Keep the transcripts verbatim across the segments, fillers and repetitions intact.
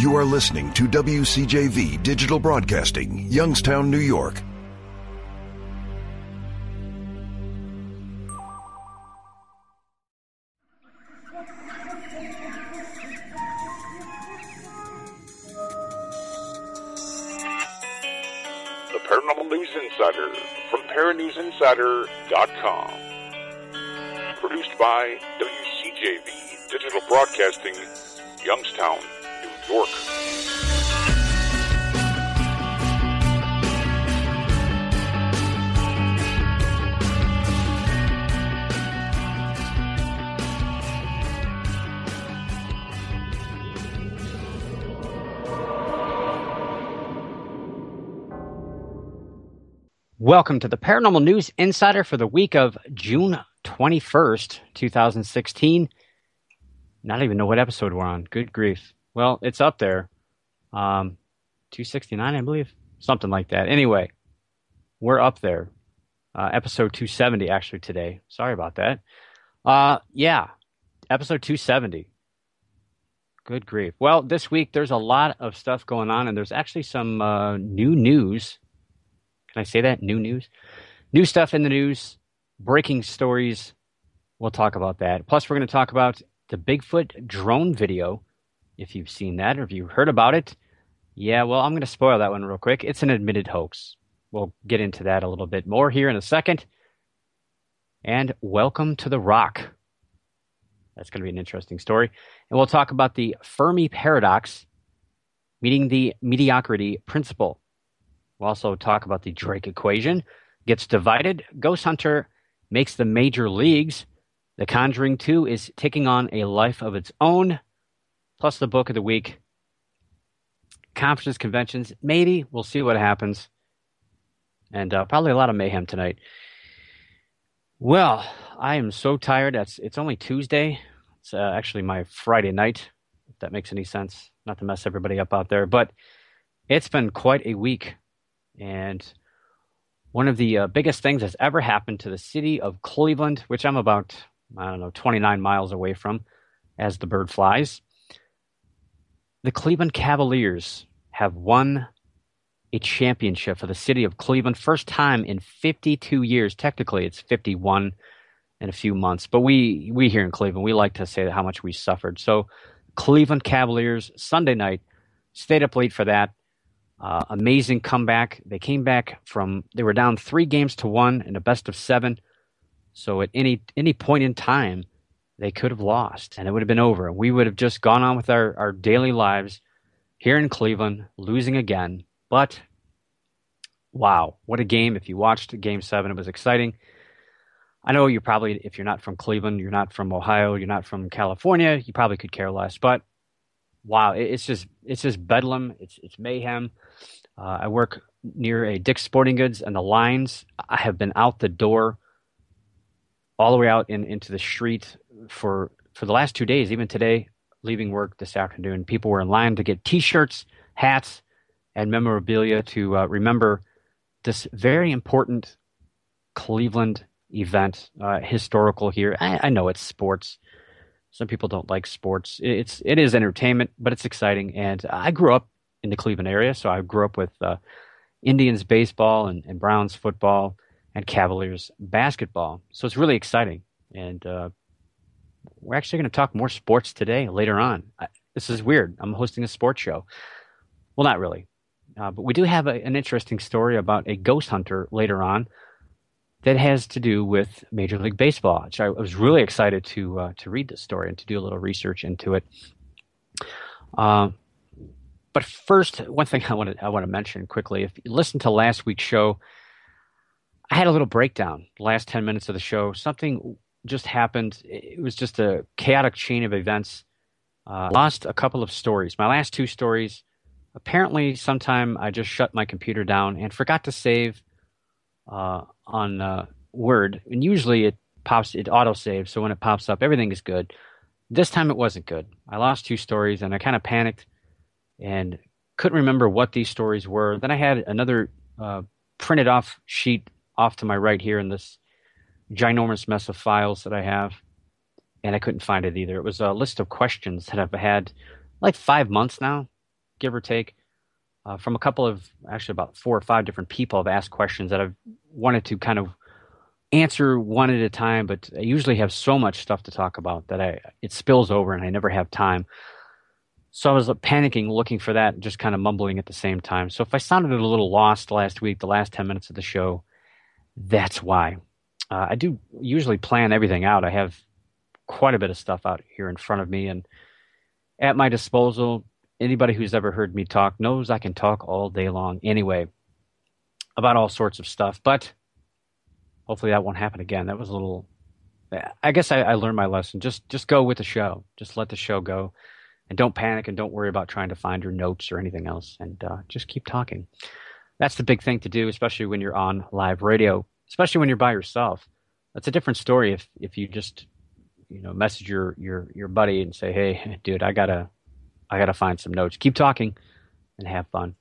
You are listening to W C J V Digital Broadcasting, Youngstown, New York. The Paranormal News Insider from Paranews Insider dot com. Produced by W C J V Digital Broadcasting, Youngstown, New York. Welcome to the Paranormal News Insider for the week of June twenty-first, twenty sixteen. Not even know what episode we're on. Good grief. Well, it's up there. Um, two sixty-nine, I believe. Something like that. Anyway, we're up there. Uh, episode two seventy, actually, today. Sorry about that. Uh, yeah, episode two seventy. Good grief. Well, this week there's a lot of stuff going on, and there's actually some uh, new news. Can I say that? New news? New stuff in the news. Breaking stories. We'll talk about that. Plus, we're going to talk about the Bigfoot drone video. If you've seen that or if you've heard about it. Yeah, well, I'm going to spoil that one real quick. It's an admitted hoax. We'll get into that a little bit more here in a second. And welcome to the Rock. That's going to be an interesting story. And we'll talk about the Fermi paradox, meeting the mediocrity principle. We'll also talk about the Drake equation. Gets divided. Ghost Hunter makes the major leagues. The Conjuring two is taking on a life of its own. Plus the book of the week. Conferences, conventions. Maybe. We'll see what happens. And uh, probably a lot of mayhem tonight. Well, I am so tired. It's, it's only Tuesday. It's uh, actually my Friday night, if that makes any sense. Not to mess everybody up out there. But it's been quite a week. And one of the uh, biggest things that's ever happened to the city of Cleveland, which I'm about, I don't know, twenty-nine miles away from, as the bird flies. The Cleveland Cavaliers have won a championship for the city of Cleveland. First time in fifty-two years. Technically, it's fifty-one in a few months. But we, we here in Cleveland, we like to say how much we suffered. So Cleveland Cavaliers, Sunday night, stayed up late for that. Uh, amazing comeback. They came back from, they were down three games to one in a best of seven. So at any any point in time, they could have lost and it would have been over. We would have just gone on with our, our daily lives here in Cleveland, losing again. But, wow, what a game. If you watched game seven, it was exciting. I know you're probably, if you're not from Cleveland, you're not from Ohio, you're not from California, you probably could care less. But wow, it's just it's just bedlam. It's it's mayhem. Uh, I work near a Dick's Sporting Goods, and the lines. I have been out the door, all the way out in, into the street for for the last two days. Even today, leaving work this afternoon, people were in line to get T-shirts, hats, and memorabilia to uh, remember this very important Cleveland event, uh, historical here. I, I know it's sports. Some people don't like sports. It's it is entertainment, but it's exciting. And I grew up in the Cleveland area, so I grew up with uh, Indians baseball and, and Browns football and Cavaliers basketball. So it's really exciting. And uh, we're actually going to talk more sports today later on. I, this is weird. I'm hosting a sports show. Well, not really. Uh, but we do have a, an interesting story about a ghost hunter later on that has to do with Major League Baseball, which I was really excited to uh, to read this story and to do a little research into it. Uh, but first, one thing I want to I want to mention quickly: if you listened to last week's show, I had a little breakdown. The last ten minutes of the show, something just happened. It was just a chaotic chain of events. Uh, lost a couple of stories. My last two stories. Apparently, sometime I just shut my computer down and forgot to save. Uh, on uh, Word, and usually it pops, it auto saves, so when it pops up, everything is good. This time it wasn't good. I lost two stories, and I kind of panicked and couldn't remember what these stories were. Then I had another uh, printed off sheet off to my right here in this ginormous mess of files that I have, and I couldn't find it either. It was a list of questions that I've had like five months now, give or take, uh, from a couple of, actually about four or five different people have asked questions that I've wanted to kind of answer one at a time, but I usually have so much stuff to talk about that I it spills over and I never have time. So I was panicking, looking for that, and just kind of mumbling at the same time. So if I sounded a little lost last week, the last ten minutes of the show, that's why. Uh, I do usually plan everything out. I have quite a bit of stuff out here in front of me and at my disposal. Anybody who's ever heard me talk knows I can talk all day long anyway about all sorts of stuff, but hopefully that won't happen again. That was a little, I guess I, I learned my lesson. Just just go with the show. Just let the show go. And don't panic and don't worry about trying to find your notes or anything else. And uh, just keep talking. That's the big thing to do, especially when you're on live radio, especially when you're by yourself. That's a different story if if you just, you know, message your your your buddy and say, hey, dude, I gotta I gotta find some notes. Keep talking and have fun.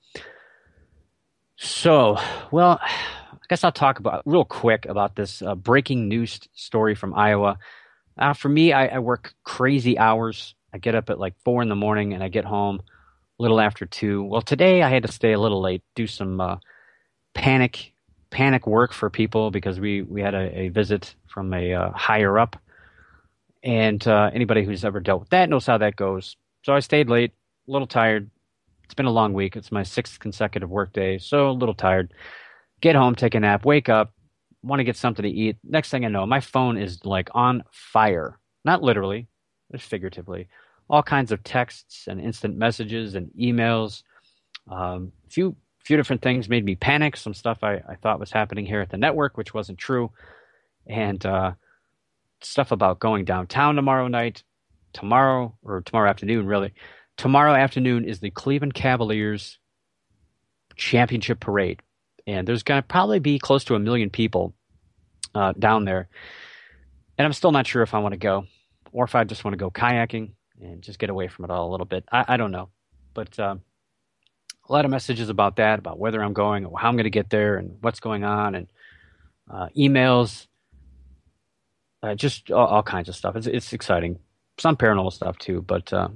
So, well, I guess I'll talk about real quick about this uh, breaking news story from Iowa. Uh, for me, I, I work crazy hours. I get up at like four in the morning and I get home a little after two. Well, today I had to stay a little late, do some uh, panic panic work for people because we, we had a, a visit from a uh, higher up. And uh, anybody who's ever dealt with that knows how that goes. So I stayed late, a little tired. It's been a long week. It's my sixth consecutive work day, so a little tired. Get home, take a nap, wake up, want to get something to eat. Next thing I know, my phone is like on fire. Not literally, but figuratively. All kinds of texts and instant messages and emails. Um, few few different things made me panic. Some stuff I, I thought was happening here at the network, which wasn't true. And uh, stuff about going downtown tomorrow night. Tomorrow, or tomorrow afternoon, really. Tomorrow afternoon is the Cleveland Cavaliers championship parade. And there's going to probably be close to a million people uh, down there. And I'm still not sure if I want to go or if I just want to go kayaking and just get away from it all a little bit. I, I don't know. But uh, a lot of messages about that, about whether I'm going or how I'm going to get there and what's going on, and uh, emails, uh, just all, all kinds of stuff. It's, it's exciting. Some paranormal stuff too, but uh,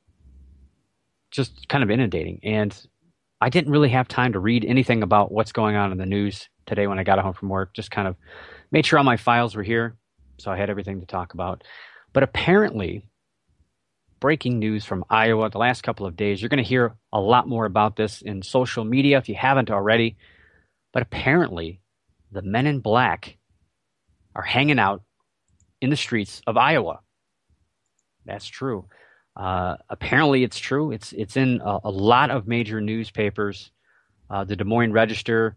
just kind of inundating. And I didn't really have time to read anything about what's going on in the news today when I got home from work. Just kind of made sure all my files were here, so I had everything to talk about. But apparently, breaking news from Iowa the last couple of days, you're going to hear a lot more about this in social media if you haven't already. But apparently, the men in black are hanging out in the streets of Iowa. That's true. Uh, apparently, it's true. It's it's in a, a lot of major newspapers, uh, the Des Moines Register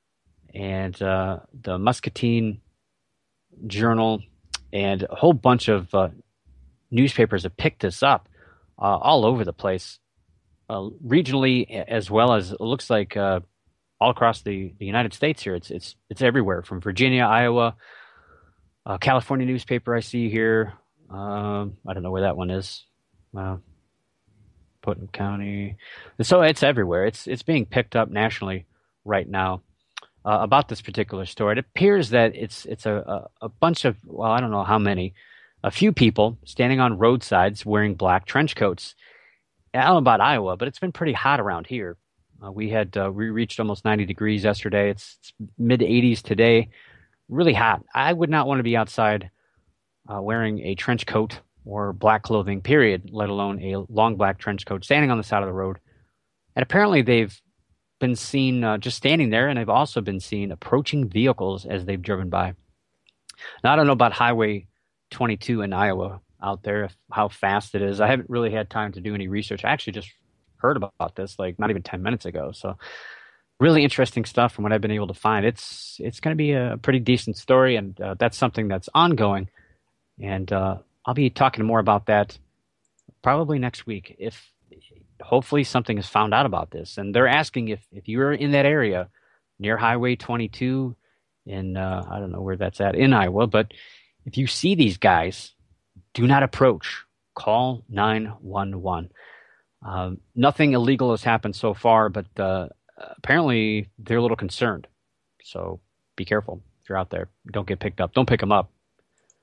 and uh, the Muscatine Journal, and a whole bunch of uh, newspapers have picked this up uh, all over the place, uh, regionally as well as it looks like uh, all across the, the United States here. It's it's it's everywhere from Virginia, Iowa, uh, California newspaper I see here. Um, I don't know where that one is. Uh, Putnam County. So it's everywhere. It's it's being picked up nationally right now uh, about this particular story. It appears that it's it's a, a, a bunch of, well, I don't know how many, a few people standing on roadsides wearing black trench coats. I don't know about Iowa, but it's been pretty hot around here. Uh, we had uh, we reached almost ninety degrees yesterday. It's, it's mid eighties today. Really hot. I would not want to be outside uh, wearing a trench coat or black clothing, period, let alone a long black trench coat, standing on the side of the road. And apparently they've been seen uh, just standing there, and they've also been seen approaching vehicles as they've driven by. Now, I don't know about Highway twenty-two in Iowa out there, if, how fast it is. I haven't really had time to do any research. I actually just heard about this like not even ten minutes ago. So really interesting stuff from what I've been able to find. It's it's going to be a pretty decent story, and uh, that's something that's ongoing. And uh, I'll be talking more about that probably next week if hopefully something is found out about this. And they're asking if, if you're in that area near Highway twenty-two in, uh, I don't know where that's at, in Iowa, but if you see these guys, do not approach. Call nine one one. Um, nothing illegal has happened so far, but uh, apparently they're a little concerned. So be careful if you're out there. Don't get picked up. Don't pick them up.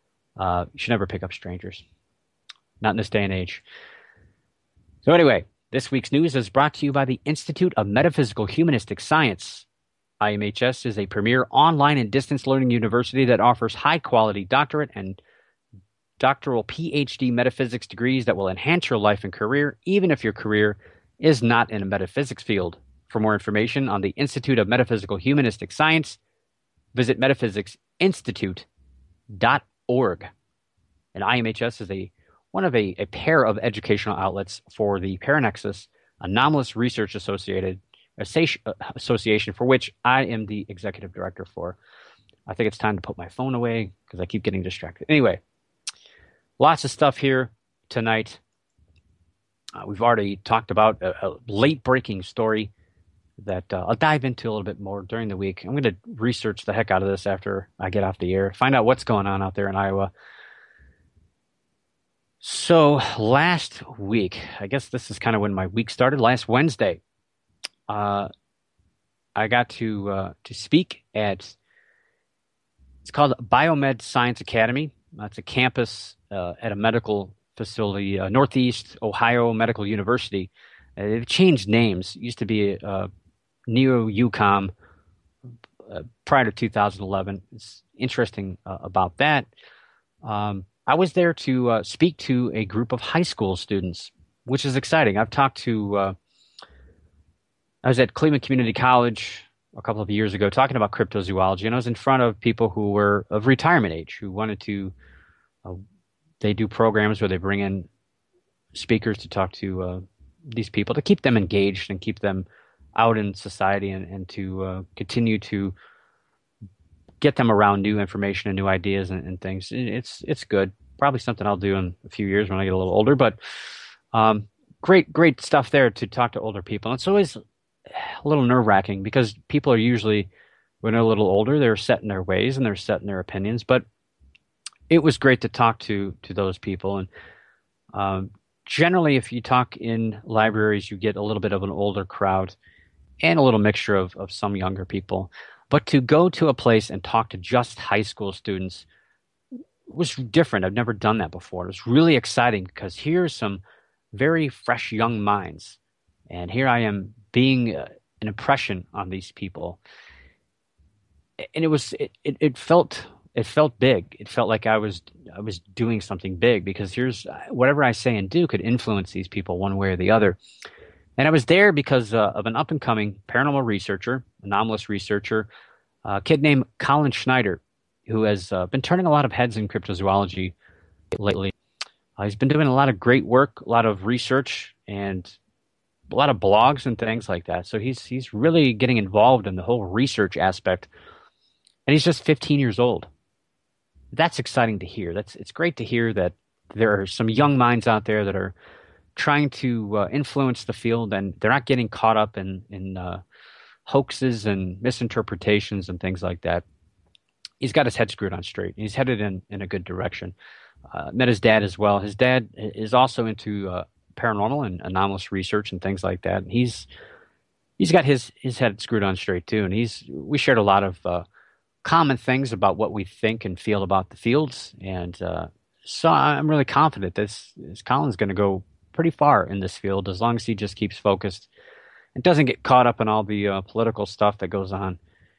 Uh, you should never pick up strangers. Not in this day and age. So anyway, This week's news is brought to you by the Institute of Metaphysical Humanistic Science. I M H S is a premier online and distance learning university that offers high-quality doctorate and doctoral P H D metaphysics degrees that will enhance your life and career, even if your career is not in a metaphysics field. For more information on the Institute of Metaphysical Humanistic Science, visit metaphysics institute dot org. And I M H S is a one of a, a pair of educational outlets for the Paranexus Anomalous Research Associated Association, for which I am the executive director for. I think it's time to put my phone away because I keep getting distracted. Anyway, lots of stuff here tonight. Uh, we've already talked about a, a late-breaking story that uh, I'll dive into a little bit more during the week. I'm going to research the heck out of this after I get off the air, find out what's going on out there in Iowa. So last week, I guess this is kind of when my week started, last Wednesday, uh, I got to uh, to speak at, it's called Biomed Science Academy. It's a campus uh, at a medical facility, uh, Northeast Ohio Medical University. Uh, they've changed names. It used to be uh, Neo-UCOM uh, prior to two thousand eleven. It's interesting uh, about that. Um, I was there to uh, speak to a group of high school students, which is exciting. I've talked to, uh, I was at Cleveland Community College a couple of years ago talking about cryptozoology, and I was in front of people who were of retirement age who wanted to, uh, they do programs where they bring in speakers to talk to uh, these people to keep them engaged and keep them out in society and, and to uh, continue to get them around new information and new ideas and, and things. It's it's good. Probably something I'll do in a few years when I get a little older. But um, great great stuff there to talk to older people. And it's always a little nerve wracking because people are usually, when they're a little older, they're set in their ways and they're set in their opinions. But it was great to talk to to those people. And um, generally, if you talk in libraries, you get a little bit of an older crowd and a little mixture of, of some younger people. But to go to a place and talk to just high school students was different. I've never done that before. It was really exciting because here's some very fresh young minds. And here I am being uh, an impression on these people. And it was it, it, it felt it felt big. It felt like I was I was doing something big because here's whatever I say and do could influence these people one way or the other. And I was there because uh, of an up-and-coming paranormal researcher, anomalous researcher, a kid named Colin Schneider, who has uh, been turning a lot of heads in cryptozoology lately. Uh, he's been doing a lot of great work, a lot of research, and a lot of blogs and things like that. So he's he's really getting involved in the whole research aspect. And he's just fifteen years old. That's exciting to hear. That's it's great to hear that there are some young minds out there that are trying to uh, influence the field, and they're not getting caught up in in uh, hoaxes and misinterpretations and things like that. He's got his head screwed on straight. He's headed in, in a good direction. Uh, met his dad as well. His dad is also into uh, paranormal and anomalous research and things like that. He's he's got his his head screwed on straight too, and he's we shared a lot of uh, common things about what we think and feel about the fields, and uh, so I'm really confident this, this Colin's going to go pretty far in this field as long as he just keeps focused and doesn't get caught up in all the uh, political stuff that goes on.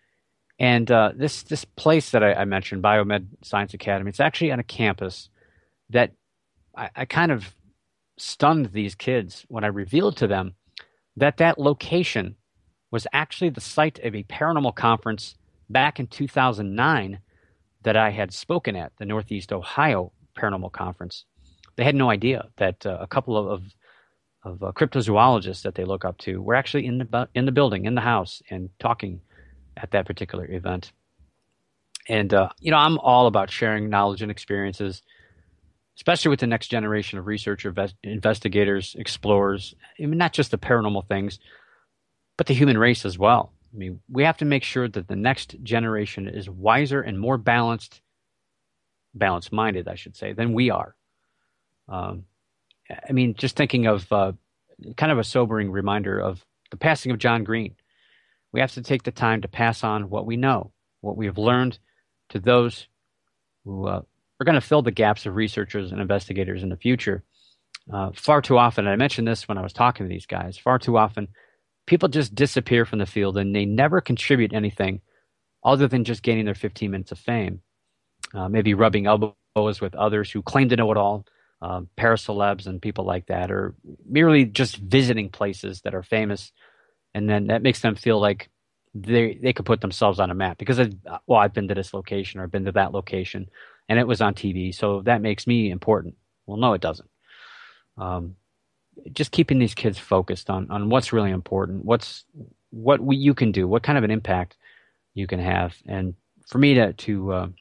And uh, this this place that I, I mentioned, Biomed Science Academy, it's actually on a campus that I, I kind of stunned these kids when I revealed to them that that location was actually the site of a paranormal conference back in two thousand nine that I had spoken at, the Northeast Ohio Paranormal Conference. They had no idea that uh, a couple of of, of uh, cryptozoologists that they look up to were actually in the in the building, in the house, and talking at that particular event. And uh, you know, I'm all about sharing knowledge and experiences, especially with the next generation of researcher, investigators, explorers. I mean, not just the paranormal things, but the human race as well. I mean, we have to make sure that the next generation is wiser and more balanced, balanced-minded, I should say, than we are. Um, I mean, just thinking of uh, kind of a sobering reminder of the passing of John Green. We have to take the time to pass on what we know, what we have learned, to those who uh, are going to fill the gaps of researchers and investigators in the future. Uh, far too often, and I mentioned this when I was talking to these guys, far too often, people just disappear from the field and they never contribute anything other than just gaining their fifteen minutes of fame. Uh, maybe rubbing elbows with others who claim to know it all, uh, paracelebs and people like that, or merely just visiting places that are famous, and then that makes them feel like they they could put themselves on a map because, I've, well, I've been to this location or I've been to that location, and it was on T V, so that makes me important. Well, no, it doesn't. Um, just keeping these kids focused on, on what's really important, what's what we, you can do, what kind of an impact you can have. And for me to, to uh,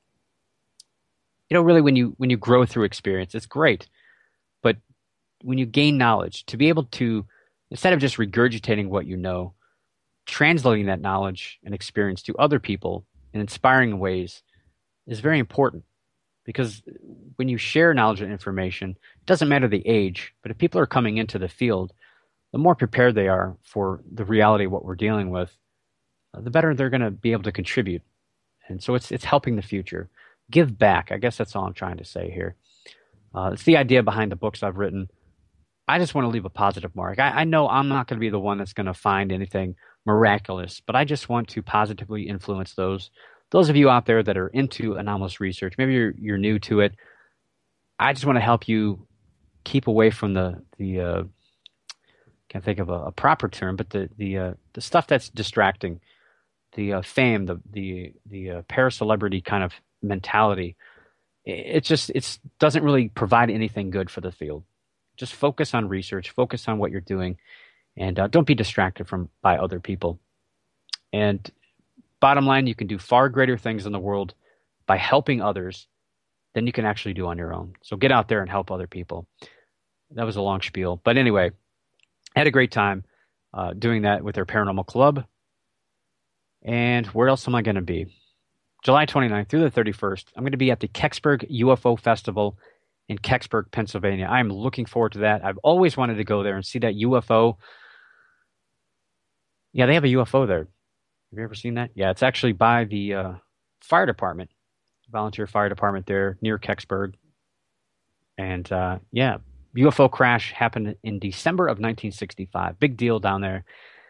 you know, really when you when you grow through experience, it's great. But when you gain knowledge, to be able to, instead of just regurgitating what you know, translating that knowledge and experience to other people in inspiring ways is very important. Because when you share knowledge and information, it doesn't matter the age, but if people are coming into the field, the more prepared they are for the reality of what we're dealing with, uh, the better they're going to be able to contribute. And so it's it's helping the future. Give back. I guess that's all I'm trying to say here. Uh, it's the idea behind the books I've written. I just want to leave a positive mark. I, I know I'm not going to be the one that's going to find anything miraculous, but I just want to positively influence those Those of you out there that are into anomalous research, maybe you're you're new to it. I just want to help you keep away from the the uh, can't think of a, a proper term, but the the uh, the stuff that's distracting, the uh, fame, the the the uh, paracelebrity kind of mentality. It, it just it's doesn't really provide anything good for the field. Just focus on research, focus on what you're doing, and uh, don't be distracted from by other people. And bottom line, you can do far greater things in the world by helping others than you can actually do on your own. So get out there and help other people. That was a long spiel. But anyway, I had a great time uh, doing that with their Paranormal Club. And where else am I going to be? July twenty-ninth through the thirty-first, I'm going to be at the Kecksburg U F O Festival in Kecksburg, Pennsylvania. I'm looking forward to that. I've always wanted to go there and see that U F O. Yeah, they have a U F O there. Have you ever seen that? Yeah, it's actually by the uh, fire department, volunteer fire department there near Kecksburg. And uh, yeah, U F O crash happened in December of nineteen sixty-five. Big deal down there.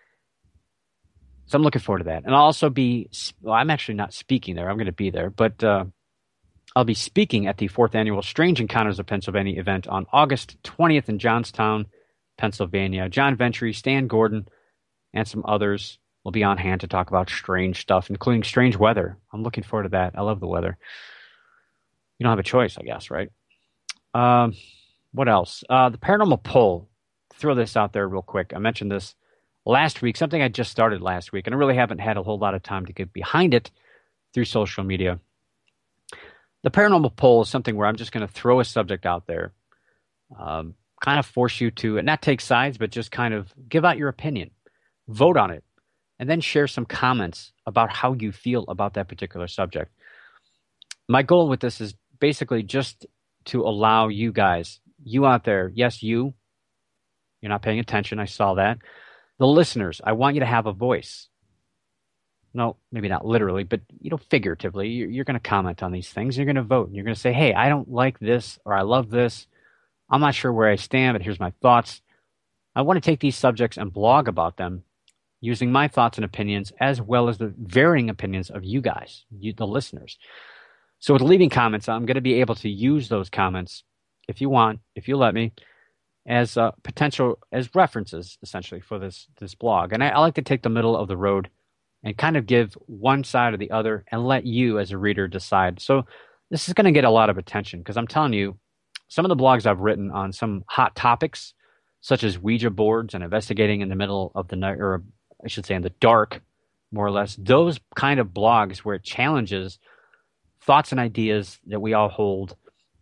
So I'm looking forward to that. And I'll also be, well, I'm actually not speaking there. I'm going to be there. But uh, I'll be speaking at the fourth annual Strange Encounters of Pennsylvania event on August twentieth in Johnstown, Pennsylvania. John Ventry, Stan Gordon, and some others will be on hand to talk about strange stuff, including strange weather. I'm looking forward to that. I love the weather. You don't have a choice, I guess, right? Um, what else? Uh, the Paranormal Poll. Throw this out there real quick. I mentioned this last week, something I just started last week, and I really haven't had a whole lot of time to get behind it through social media. The Paranormal Poll is something where I'm just going to throw a subject out there, um, kind of force you to, not take sides, but just kind of give out your opinion, vote on it, and then share some comments about how you feel about that particular subject. My goal with this is basically just to allow you guys, you out there, yes, you, you're not paying attention, I saw that. The listeners, I want you to have a voice. No, maybe not literally, but you know, figuratively, you're, you're going to comment on these things. You're going to vote. And you're going to say, hey, I don't like this, or I love this. I'm not sure where I stand, but here's my thoughts. I want to take these subjects and blog about them using my thoughts and opinions, as well as the varying opinions of you guys, you, the listeners. So with leaving comments, I'm going to be able to use those comments, if you want, if you let me, as uh, potential, as references, essentially, for this this blog. And I, I like to take the middle of the road and kind of give one side or the other and let you as a reader decide. So this is going to get a lot of attention because I'm telling you, some of the blogs I've written on some hot topics, such as Ouija boards and investigating in the middle of the night, or I should say in the dark, more or less, those kind of blogs where it challenges thoughts and ideas that we all hold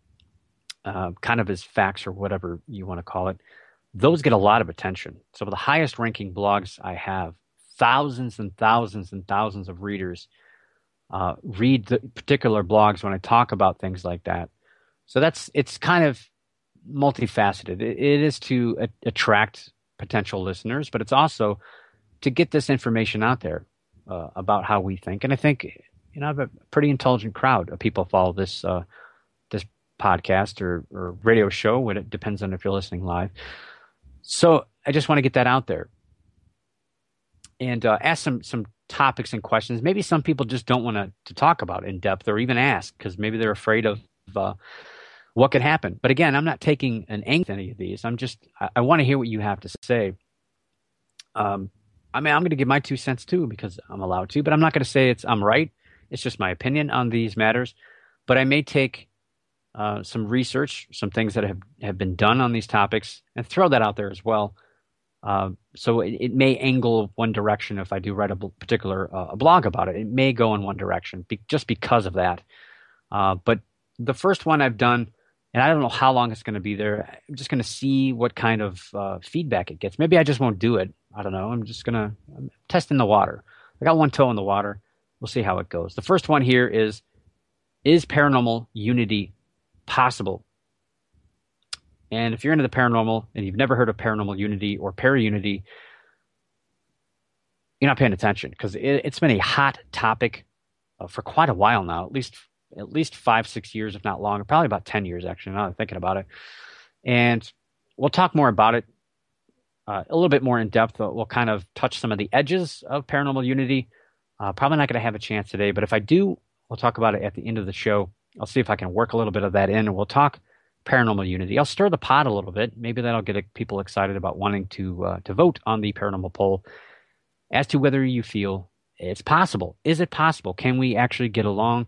uh, kind of as facts or whatever you want to call it, those get a lot of attention. Some of the highest ranking blogs I have, thousands and thousands and thousands of readers uh, read the particular blogs when I talk about things like that. So that's, it's kind of multifaceted. It, it is to a, attract potential listeners, but it's also to get this information out there uh, about how we think. And I think, you know, I have a pretty intelligent crowd of people follow this uh, this podcast or, or radio show, when it depends on if you're listening live. So I just want to get that out there and uh, ask some some topics and questions. Maybe some people just don't want to, to talk about in depth or even ask because maybe they're afraid of uh, what could happen. But again, I'm not taking an aim to any of these. I'm just, I, I want to hear what you have to say. Um, I mean, I'm going to give my two cents too because I'm allowed to, but I'm not going to say it's I'm right. It's just my opinion on these matters. But I may take uh, some research, some things that have, have been done on these topics and throw that out there as well. Uh, so it, it may angle one direction if I do write a b- particular uh, a blog about it. It may go in one direction be- just because of that. Uh, but the first one I've done, and I don't know how long it's going to be there. I'm just going to see what kind of uh, feedback it gets. Maybe I just won't do it. I don't know. I'm just going to test in the water. I got one toe in the water. We'll see how it goes. The first one here is, is paranormal unity possible? And if you're into the paranormal and you've never heard of paranormal unity or para-unity, you're not paying attention because it, it's been a hot topic uh, for quite a while now, at least at least five, six years, if not longer, probably about ten years, actually, now that I'm thinking about it. And we'll talk more about it uh, a little bit more in depth. We'll kind of touch some of the edges of paranormal unity. Uh, probably not going to have a chance today, but if I do, we'll talk about it at the end of the show. I'll see if I can work a little bit of that in, and we'll talk paranormal unity. I'll stir the pot a little bit. Maybe that'll get people excited about wanting to uh, to vote on the paranormal poll as to whether you feel it's possible. Is it possible? Can we actually get along?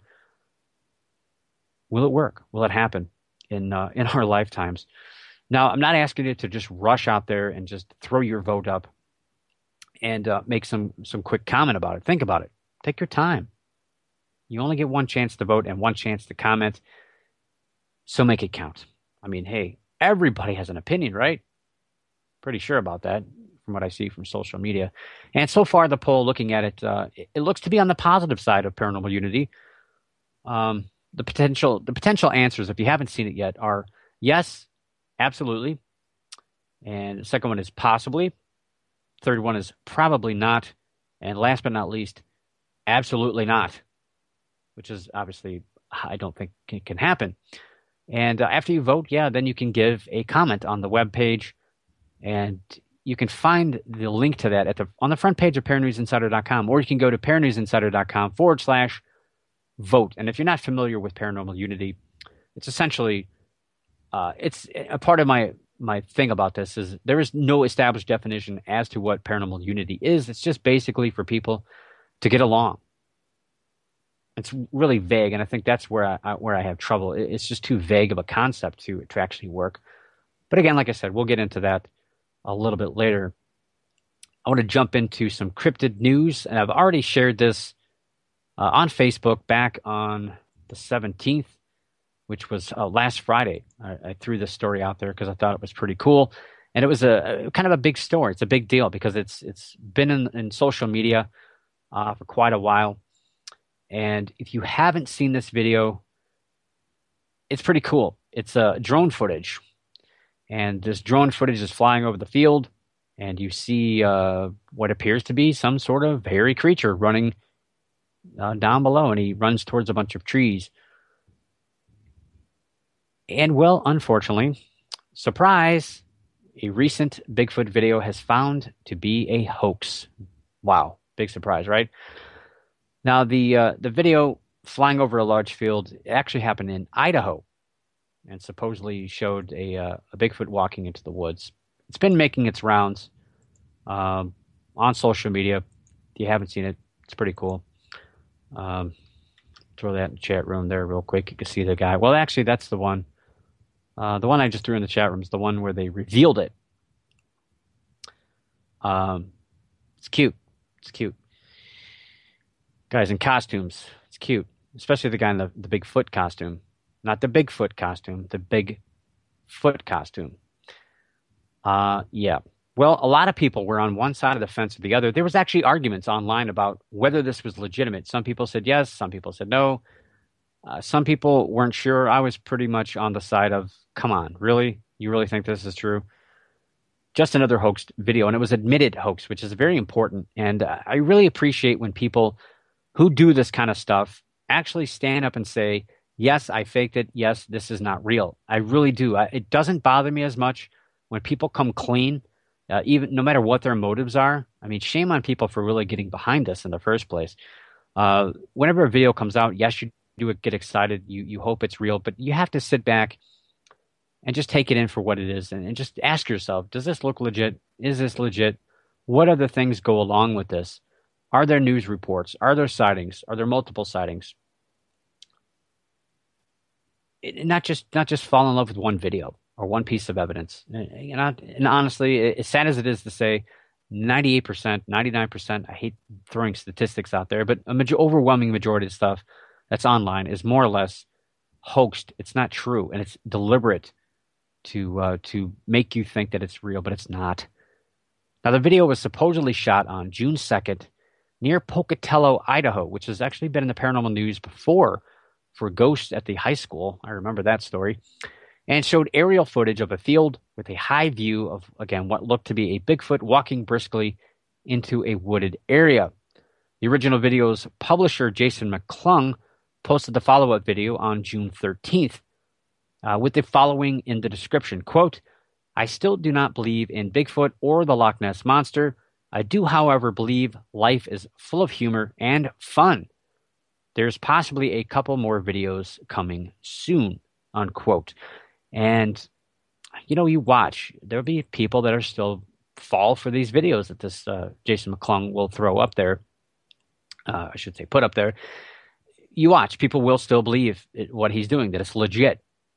Will it work? Will it happen in uh, in our lifetimes? Now, I'm not asking you to just rush out there and just throw your vote up and uh, make some some quick comment about it. Think about it. Take your time. You only get one chance to vote and one chance to comment. So make it count. I mean, hey, everybody has an opinion, right? Pretty sure about that from what I see from social media. And so far, the poll, looking at it, uh, it, it looks to be on the positive side of paranormal unity. Um, the potential, the potential answers, if you haven't seen it yet, are yes, absolutely. And the second one is possibly. Third one is probably not. And last but not least, absolutely not, which is obviously, I don't think can, can happen. And uh, after you vote, yeah, then you can give a comment on the webpage, and you can find the link to that at the on the front page of paranews insider dot com, or you can go to paranews insider dot com forward slash vote. And if you're not familiar with paranormal unity, it's essentially uh, it's a part of my my thing about this is there is no established definition as to what paranormal unity is. It's just basically for people to get along. It's really vague, and I think that's where I where I have trouble. It's just too vague of a concept to to actually work. But again, like I said, we'll get into that a little bit later. I want to jump into some cryptid news, and I've already shared this uh, on Facebook back on the seventeenth, which was uh, last Friday. I, I threw this story out there because I thought it was pretty cool, and it was a, a kind of a big story. It's a big deal because it's it's been in, in social media uh, for quite a while. And if you haven't seen this video, it's pretty cool. It's uh, drone footage. And this drone footage is flying over the field, and you see uh, what appears to be some sort of hairy creature running uh, down below, and he runs towards a bunch of trees. And, well, unfortunately, surprise, a recent Bigfoot video has found to be a hoax. Wow, big surprise, right? Now, the uh, the video flying over a large field actually happened in Idaho and supposedly showed a, uh, a Bigfoot walking into the woods. It's been making its rounds um, on social media. If you haven't seen it, it's pretty cool. Um, throw that in the chat room there real quick. You can see the guy. Well, actually, that's the one. Uh, the one I just threw in the chat room is the one where they revealed it. Um, it's cute. It's cute. Guys in costumes. It's cute. Especially the guy in the, the Bigfoot costume. Not the Bigfoot costume. The Bigfoot costume. Uh, yeah. Well, a lot of people were on one side of the fence or the other. There was actually arguments online about whether this was legitimate. Some people said yes. Some people said no. Uh, some people weren't sure. I was pretty much on the side of, come on, really? You really think this is true? Just another hoax video. And it was admitted hoax, which is very important. And uh, I really appreciate when people who do this kind of stuff actually stand up and say, Yes, I faked it. Yes, this is not real. I really do. I, it doesn't bother me as much when people come clean, uh, even no matter what their motives are. I mean, shame on people for really getting behind this in the first place. Uh, whenever a video comes out, yes, you do get excited. You you hope it's real, but you have to sit back and just take it in for what it is, and, and just ask yourself: does this look legit? Is this legit? What other things go along with this? Are there news reports? Are there sightings? Are there multiple sightings? It, not just not just fall in love with one video or one piece of evidence. You know, and honestly, as sad as it is to say, ninety-eight percent, ninety-nine percent, I hate throwing statistics out there, but a major, overwhelming majority of stuff that's online is more or less hoaxed. It's not true, and it's deliberate to uh, to make you think that it's real, but it's not. Now, the video was supposedly shot on June second near Pocatello, Idaho, which has actually been in the paranormal news before for ghosts at the high school. I remember that story. And showed aerial footage of a field with a high view of, again, what looked to be a Bigfoot walking briskly into a wooded area. The original video's publisher, Jason McClung, posted the follow-up video on June thirteenth uh, with the following in the description, quote, "I still do not believe in Bigfoot or the Loch Ness Monster. I do, however, believe life is full of humor and fun. There's possibly a couple more videos coming soon," unquote. And, you know, you watch, there'll be people that are still fall for these videos that this uh, Jason McClung will throw up there. Uh, I should say put up there. You watch, people will still believe it, what he's doing, that it's legit.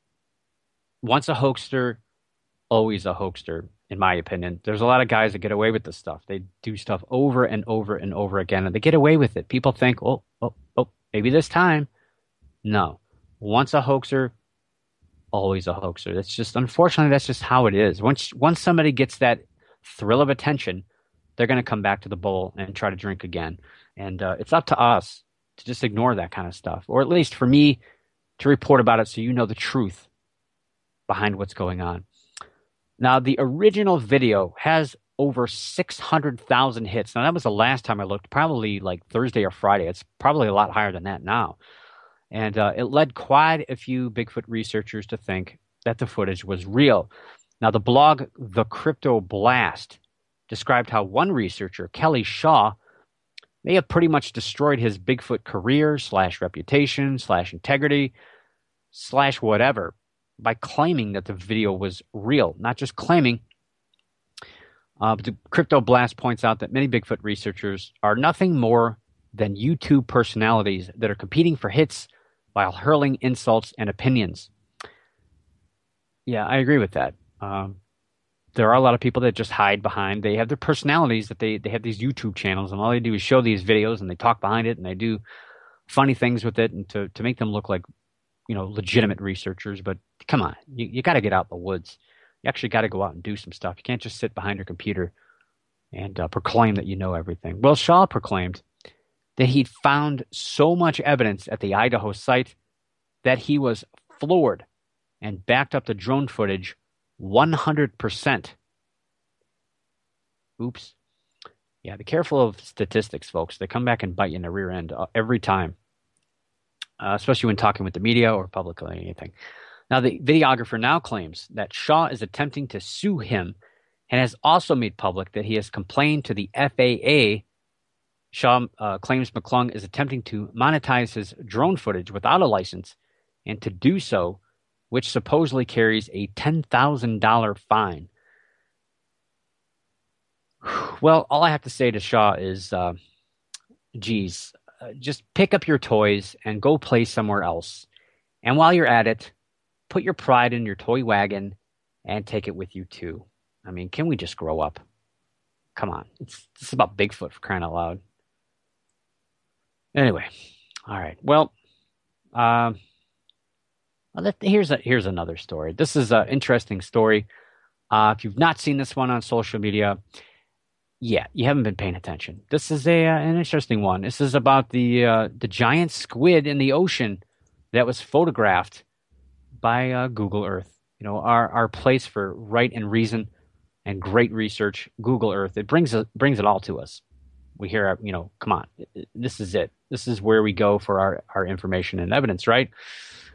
Once a hoaxer, always a hoaxer, in my opinion. There's a lot of guys that get away with this stuff. They do stuff over and over and over again, and they get away with it. People think, oh, oh, oh, maybe this time. No. Once a hoaxer, always a hoaxer. That's just, unfortunately, that's just how it is. Once once somebody gets that thrill of attention, they're going to come back to the bowl and try to drink again. And uh, it's up to us to just ignore that kind of stuff, or at least for me to report about it so you know the truth behind what's going on. Now, the original video has over six hundred thousand hits. Now, that was the last time I looked, probably like Thursday or Friday. It's probably a lot higher than that now. And uh, it led quite a few Bigfoot researchers to think that the footage was real. Now, the blog The Crypto Blast described how one researcher, Kelly Shaw, may have pretty much destroyed his Bigfoot career slash reputation slash integrity slash whatever by claiming that the video was real. Not just claiming. Uh, but the Crypto Blast points out that many Bigfoot researchers are nothing more than YouTube personalities that are competing for hits while hurling insults and opinions. Yeah, I agree with that. Um, there are a lot of people that just hide behind. They have their personalities that they, they have these YouTube channels, and all they do is show these videos, and they talk behind it, and they do funny things with it, and to, to make them look like, you know, legitimate researchers. But come on, you, you got to get out in the woods. You actually got to go out and do some stuff. You can't just sit behind your computer and uh, proclaim that you know everything. Well, Shaw proclaimed that he'd found so much evidence at the Idaho site that he was floored and backed up the drone footage one hundred percent. Oops. Yeah, be careful of statistics, folks. They come back and bite you in the rear end uh, every time, uh, especially when talking with the media or publicly or anything. Now, the videographer now claims that Shaw is attempting to sue him and has also made public that he has complained to the F A A. Shaw uh, claims McClung is attempting to monetize his drone footage without a license, and to do so, which supposedly carries a ten thousand dollars fine. Well, all I have to say to Shaw is, uh, geez, uh, just pick up your toys and go play somewhere else. And while you're at it, put your pride in your toy wagon and take it with you too. I mean, can we just grow up? Come on. It's, it's about Bigfoot, for crying out loud. Anyway, all right. Well, um, well that, here's a, here's another story. This is an interesting story. Uh, if you've not seen this one on social media, yeah, you haven't been paying attention. This is a uh, an interesting one. This is about the uh, the giant squid in the ocean that was photographed by uh, Google Earth. You know, our our place for right and reason and great research, Google Earth. It brings it brings it all to us. We hear, you know, come on, this is it. This is where we go for our, our information and evidence, right?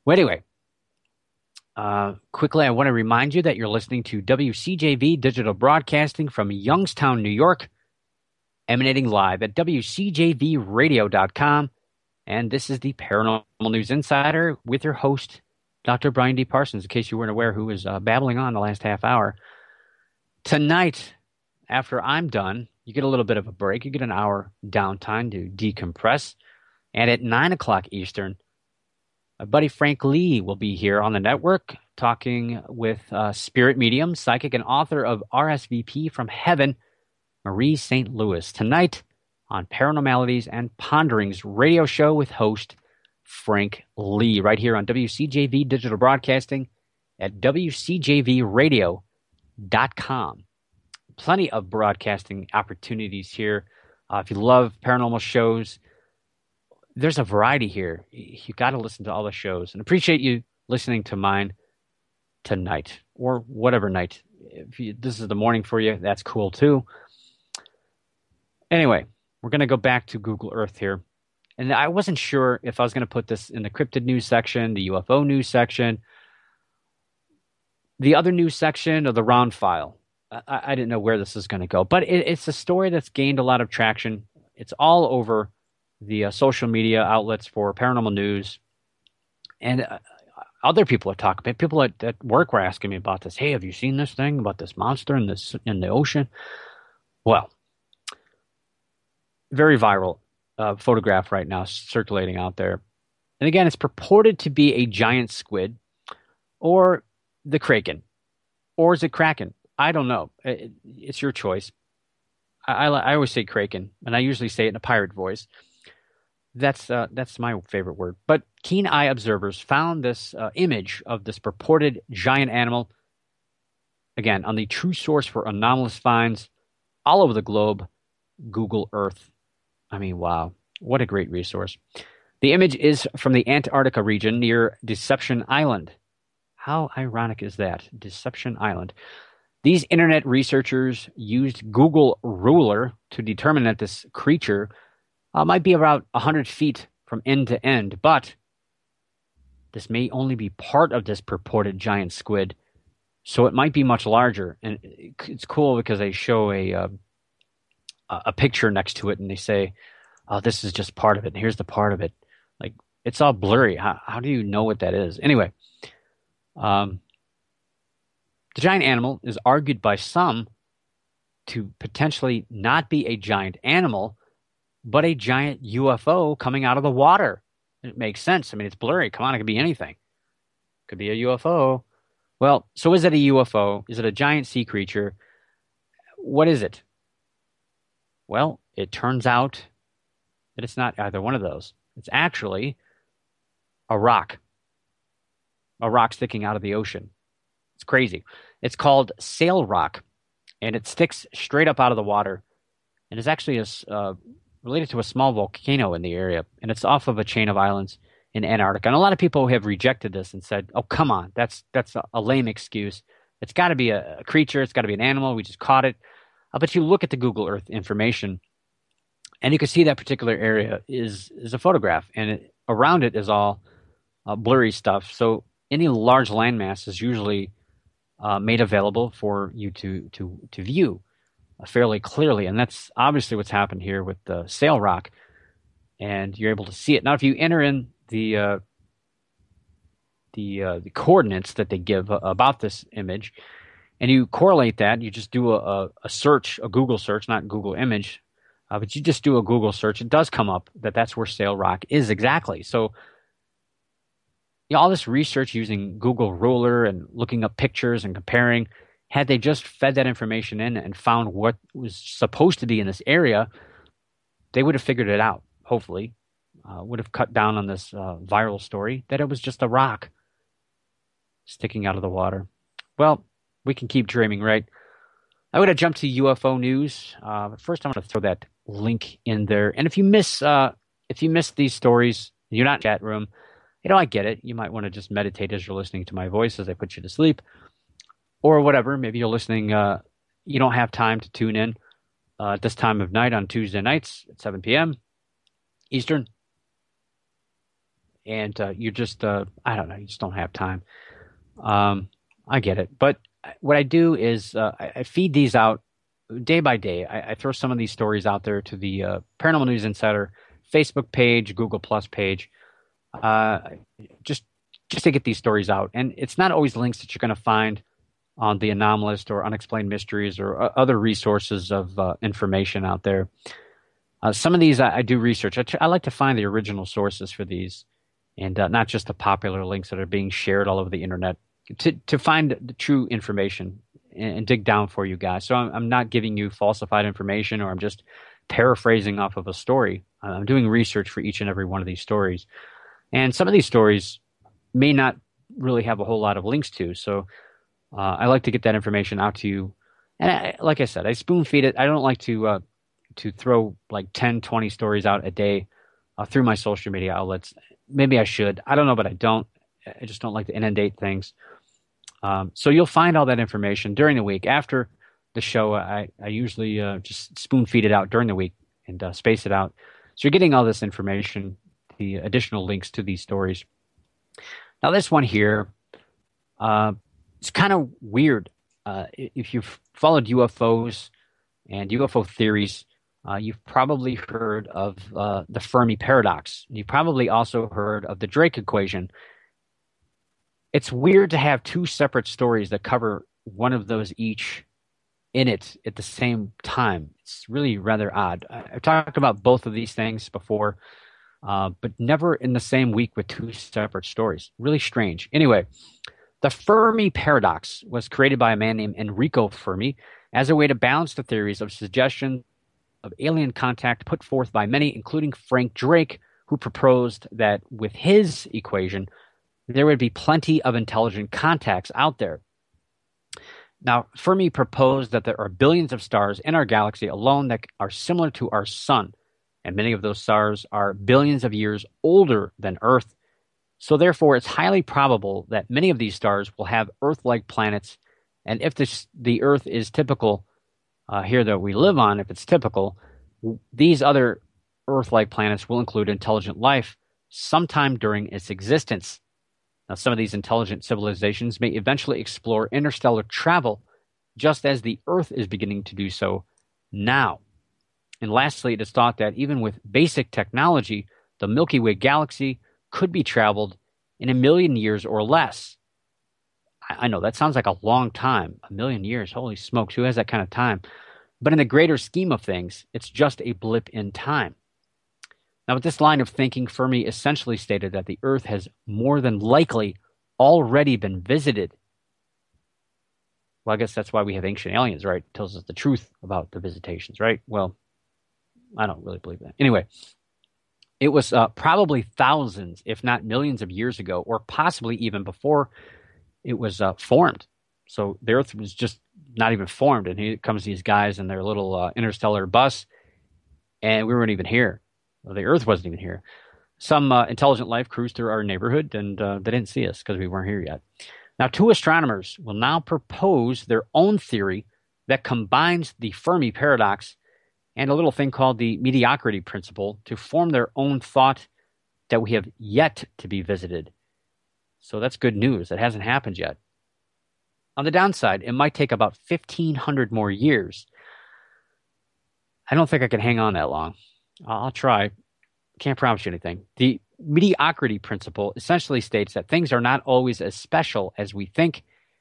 Well, anyway, uh, quickly, I want to remind you that you're listening to W C J V Digital Broadcasting from Youngstown, New York, emanating live at W C J V radio dot com. And this is the Paranormal News Insider with your host, Doctor Brian D. Parsons, in case you weren't aware, who was uh, babbling on the last half hour. Tonight, after I'm done, you get a little bit of a break. You get an hour downtime to decompress. And at nine o'clock Eastern, my buddy Frank Lee will be here on the network talking with uh, spirit medium, psychic, and author of R S V P from Heaven, Marie Saint Louis. Tonight on Paranormalities and Ponderings radio show with host Frank Lee, right here on W C J V Digital Broadcasting at W C J V radio dot com. Plenty of broadcasting opportunities here. Uh, if you love paranormal shows, there's a variety here. You got to listen to all the shows, and appreciate you listening to mine tonight or whatever night. If you, this is the morning for you, that's cool too. Anyway, we're going to go back to Google Earth here. And I wasn't sure if I was going to put this in the cryptid news section, the U F O news section, the other news section, or the round file. I, I didn't know where this is going to go. But it, it's a story that's gained a lot of traction. It's all over the uh, social media outlets for paranormal news. And uh, other people are talking about people at, at work were asking me about this. Hey, have you seen this thing about this monster in this in the ocean? Well, very viral uh, photograph right now circulating out there. And again, it's purported to be a giant squid or the kraken. Or is it kraken? I don't know. It, it's your choice. I, I, I always say kraken, and I usually say it in a pirate voice. That's uh, that's my favorite word. But keen eye observers found this uh, image of this purported giant animal, again, on the true source for anomalous finds all over the globe, Google Earth. I mean, wow, what a great resource. The image is from the Antarctica region near Deception Island. How ironic is that? Deception Island. These internet researchers used Google Ruler to determine that this creature uh, might be about one hundred feet from end to end, but this may only be part of this purported giant squid, so it might be much larger. And it's cool because they show a uh, a picture next to it, and they say, "Oh, this is just part of it. And here's the part of it." Like, it's all blurry. How how do you know what that is? Anyway, um, the giant animal is argued by some to potentially not be a giant animal, but a giant U F O coming out of the water. It makes sense. I mean, it's blurry. Come on, it could be anything. Could be a U F O. Well, so is it a U F O? Is it a giant sea creature? What is it? Well, it turns out that it's not either one of those. It's actually a rock. A rock sticking out of the ocean. It's crazy. It's called sail rock, and it sticks straight up out of the water. And it's actually a, uh, related to a small volcano in the area, and it's off of a chain of islands in Antarctica. And a lot of people have rejected this and said, oh, come on, that's that's a, a lame excuse. It's got to be a, a creature. It's got to be an animal. We just caught it. Uh, but you look at the Google Earth information, and you can see that particular area is, is a photograph, and it, around it is all uh, blurry stuff. So any large landmass is usually uh, made available for you to, to, to view uh, fairly clearly. And that's obviously what's happened here with the sail rock, and you're able to see it. Now, if you enter in the uh, the uh, the coordinates that they give uh, about this image, and you correlate that, you just do a, a search, a Google search, not Google image, uh, but you just do a Google search, it does come up that that's where Sail Rock is exactly. So you know, all this research using Google Ruler and looking up pictures and comparing, had they just fed that information in and found what was supposed to be in this area, they would have figured it out, hopefully. Uh, would have cut down on this uh, viral story that it was just a rock sticking out of the water. Well, we can keep dreaming, right? I'm going to jump to U F O news. Uh, but first, I'm going to throw that link in there. And if you miss, uh, if you miss these stories, you're not in the chat room. You know, I get it. You might want to just meditate as you're listening to my voice as I put you to sleep, or whatever. Maybe you're listening. Uh, you don't have time to tune in uh, at this time of night on Tuesday nights at seven p.m. Eastern. and uh, you're just, uh, I don't know, you just don't have time. Um, I get it. But what I do is uh, I, I feed these out day by day. I, I throw some of these stories out there to the uh, Paranormal News Insider Facebook page, Google Plus page, uh, just just to get these stories out. And it's not always links that you're going to find on the Anomalist or Unexplained Mysteries or uh, other resources of uh, information out there. Uh, some of these I, I do research. I, tr- I like to find the original sources for these, and uh, not just the popular links that are being shared all over the internet, to to find the true information and, and dig down for you guys. So I'm, I'm not giving you falsified information, or I'm just paraphrasing off of a story. Uh, I'm doing research for each and every one of these stories. And some of these stories may not really have a whole lot of links to. So uh, I like to get that information out to you. And I, like I said, I spoon feed it. I don't like to uh, to throw like ten, twenty stories out a day uh, through my social media outlets. Maybe I should. I don't know, but I don't. I just don't like to inundate things. Um, so you'll find all that information during the week. After the show, I, I usually uh, just spoon feed it out during the week and uh, space it out. So you're getting all this information, the additional links to these stories. Now, this one here, uh, it's kind of weird. Uh, if you've followed U F Os and U F O theories, uh, you've probably heard of uh, the Fermi paradox. You've probably also heard of the Drake equation. It's weird to have two separate stories that cover one of those each in it at the same time. It's really rather odd. I've talked about both of these things before, uh, but never in the same week with two separate stories. Really strange. Anyway, the Fermi paradox was created by a man named Enrico Fermi as a way to balance the theories of suggestion of alien contact put forth by many, including Frank Drake, who proposed that with his equation, there would be plenty of intelligent contacts out there. Now, Fermi proposed that there are billions of stars in our galaxy alone that are similar to our sun, and many of those stars are billions of years older than Earth. So therefore, it's highly probable that many of these stars will have Earth-like planets, and if this, the Earth is typical uh, here that we live on, if it's typical, these other Earth-like planets will include intelligent life sometime during its existence. Now, some of these intelligent civilizations may eventually explore interstellar travel, just as the Earth is beginning to do so now. And lastly, it is thought that even with basic technology, the Milky Way galaxy could be traveled in a million years or less. I, I know that sounds like a long time, a million years. Holy smokes, who has that kind of time? But in the greater scheme of things, it's just a blip in time. Now, with this line of thinking, Fermi essentially stated that the Earth has more than likely already been visited. Well, I guess that's why we have ancient aliens, right? It tells us the truth about the visitations, right? Well, I don't really believe that. Anyway, it was uh, probably thousands, if not millions of years ago, or possibly even before it was uh, formed. So the Earth was just not even formed, and here comes these guys in their little uh, interstellar bus, and we weren't even here. Well, the Earth wasn't even here. Some uh, intelligent life cruised through our neighborhood, and uh, they didn't see us because we weren't here yet. Now, two astronomers will now propose their own theory that combines the Fermi paradox and a little thing called the mediocrity principle to form their own thought that we have yet to be visited. So that's good news. It hasn't happened yet. On the downside, it might take about fifteen hundred more years. I don't think I can hang on that long. I'll try. Can't promise you anything. The mediocrity principle essentially states that things are not always as special as we think.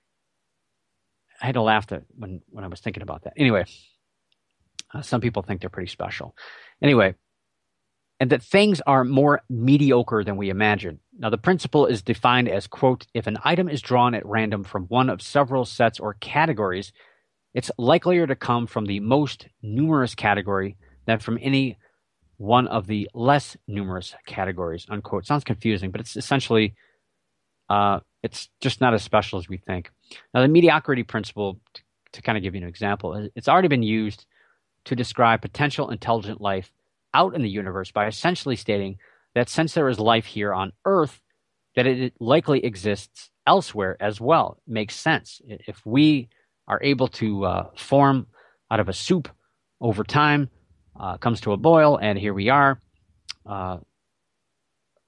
I had to laugh that when, when I was thinking about that. Anyway, uh, some people think they're pretty special. Anyway, and that things are more mediocre than we imagine. Now, the principle is defined as, quote, if an item is drawn at random from one of several sets or categories, it's likelier to come from the most numerous category than from any one of the less numerous categories, unquote. Sounds confusing, but it's essentially, uh, it's just not as special as we think. Now, the mediocrity principle, to, to kind of give you an example, it's already been used to describe potential intelligent life out in the universe by essentially stating that since there is life here on Earth, that it likely exists elsewhere as well. It makes sense. If we are able to uh, form out of a soup over time, Uh, comes to a boil, and here we are. Uh,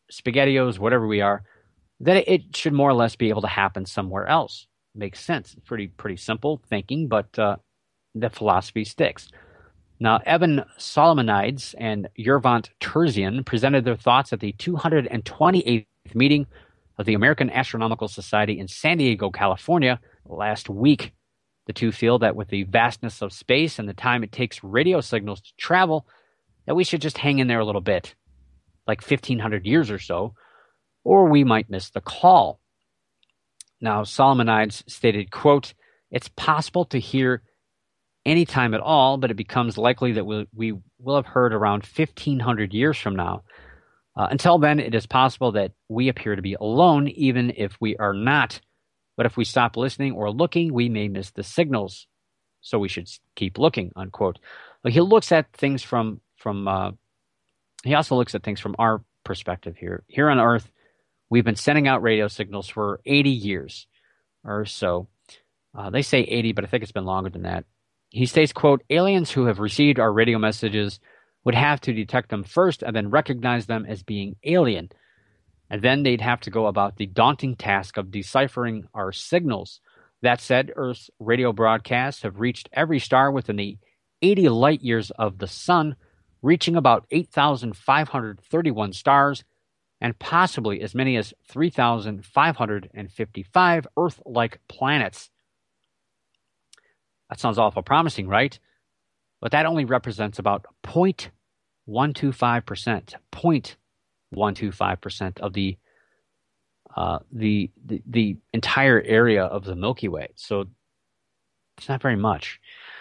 SpaghettiOs, whatever we are, then it should more or less be able to happen somewhere else. Makes sense. Pretty pretty simple thinking, but uh, the philosophy sticks. Now, Evan Solomonides and Yervant Terzian presented their thoughts at the two hundred twenty-eighth meeting of the American Astronomical Society in San Diego, California, last week. The two feel that with the vastness of space and the time it takes radio signals to travel, that we should just hang in there a little bit, like fifteen hundred years or so, or we might miss the call. Now, Solomonides stated, quote, "It's possible to hear any time at all, but it becomes likely that we, we will have heard around fifteen hundred years from now. Uh, until then, it is possible that we appear to be alone, even if we are not. But if we stop listening or looking, we may miss the signals. So we should keep looking," unquote. But he looks at things from, from uh, he also looks at things from our perspective here. Here on Earth, we've been sending out radio signals for eighty years or so. Uh, they say eighty, but I think it's been longer than that. He states, quote, "Aliens who have received our radio messages would have to detect them first and then recognize them as being alien. And then they'd have to go about the daunting task of deciphering our signals. That said, Earth's radio broadcasts have reached every star within the eighty light years of the sun, reaching about eight thousand five hundred thirty-one stars and possibly as many as three thousand five hundred fifty-five Earth-like planets." That sounds awful promising, right? But that only represents about zero point one two five percent, zero point one two five percent of the, uh, the the the entire area of the Milky Way. So it's not very much.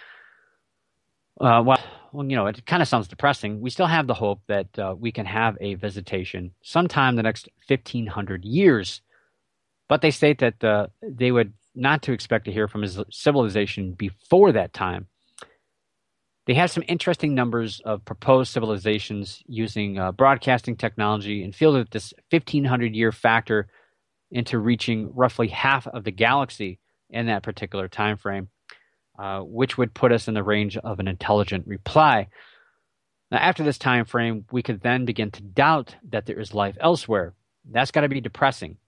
Uh, well, well, you know, it kind of sounds depressing. We still have the hope that uh, we can have a visitation sometime in the next fifteen hundred years. But they state that uh, they would not to expect to hear from his civilization before that time. They have some interesting numbers of proposed civilizations using uh, broadcasting technology and feel that this fifteen hundred year factor into reaching roughly half of the galaxy in that particular time frame, uh, which would put us in the range of an intelligent reply. Now, after this time frame, we could then begin to doubt that there is life elsewhere. That's got to be depressing.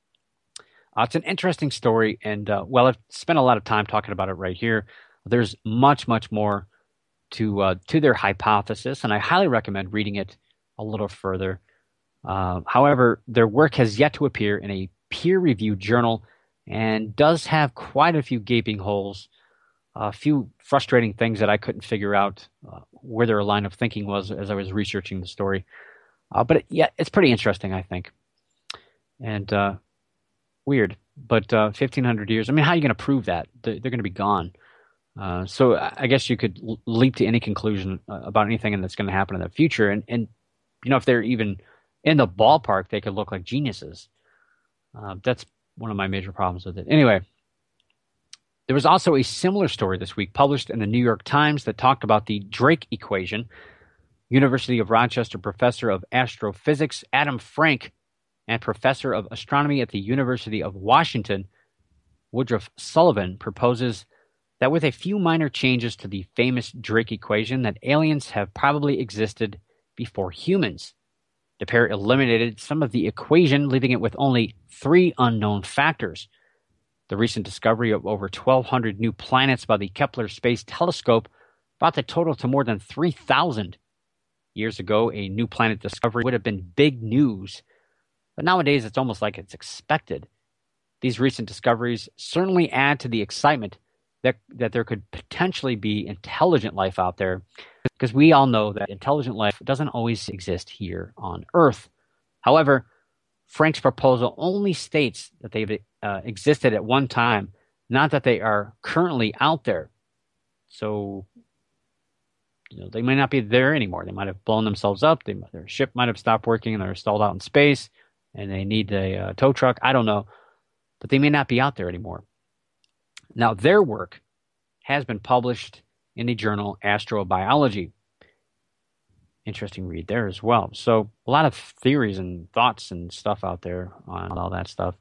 Uh, it's an interesting story, and uh, well, I've spent a lot of time talking about it right here. There's much, much more to uh, to their hypothesis, and I highly recommend reading it a little further. Uh, however, their work has yet to appear in a peer-reviewed journal and does have quite a few gaping holes, a few frustrating things that I couldn't figure out uh, where their line of thinking was as I was researching the story. Uh, but it, yeah, it's pretty interesting, I think. And uh, weird, but uh, fifteen hundred years, I mean, how are you going to prove that? They're, they're going to be gone. Uh, so I guess you could leap to any conclusion uh, about anything that's going to happen in the future. And, and, you know, if they're even in the ballpark, they could look like geniuses. Uh, that's one of my major problems with it. Anyway, there was also a similar story this week published in the New York Times that talked about the Drake equation. University of Rochester professor of astrophysics Adam Frank and professor of astronomy at the University of Washington, Woodruff Sullivan, proposes that with a few minor changes to the famous Drake equation, that aliens have probably existed before humans. The pair eliminated some of the equation, leaving it with only three unknown factors. The recent discovery of over twelve hundred new planets by the Kepler Space Telescope brought the total to more than three thousand. Years ago, a new planet discovery would have been big news, but nowadays it's almost like it's expected. These recent discoveries certainly add to the excitement that, that there could potentially be intelligent life out there, because we all know that intelligent life doesn't always exist here on Earth. However, Frank's proposal only states that they've uh, existed at one time, not that they are currently out there. So, you know, they may not be there anymore. They might have blown themselves up. They, their ship might have stopped working and they're stalled out in space and they need a uh, tow truck. I don't know. But they may not be out there anymore. Now, their work has been published in the journal Astrobiology. Interesting read there as well. So a lot of theories and thoughts and stuff out there on all that stuff.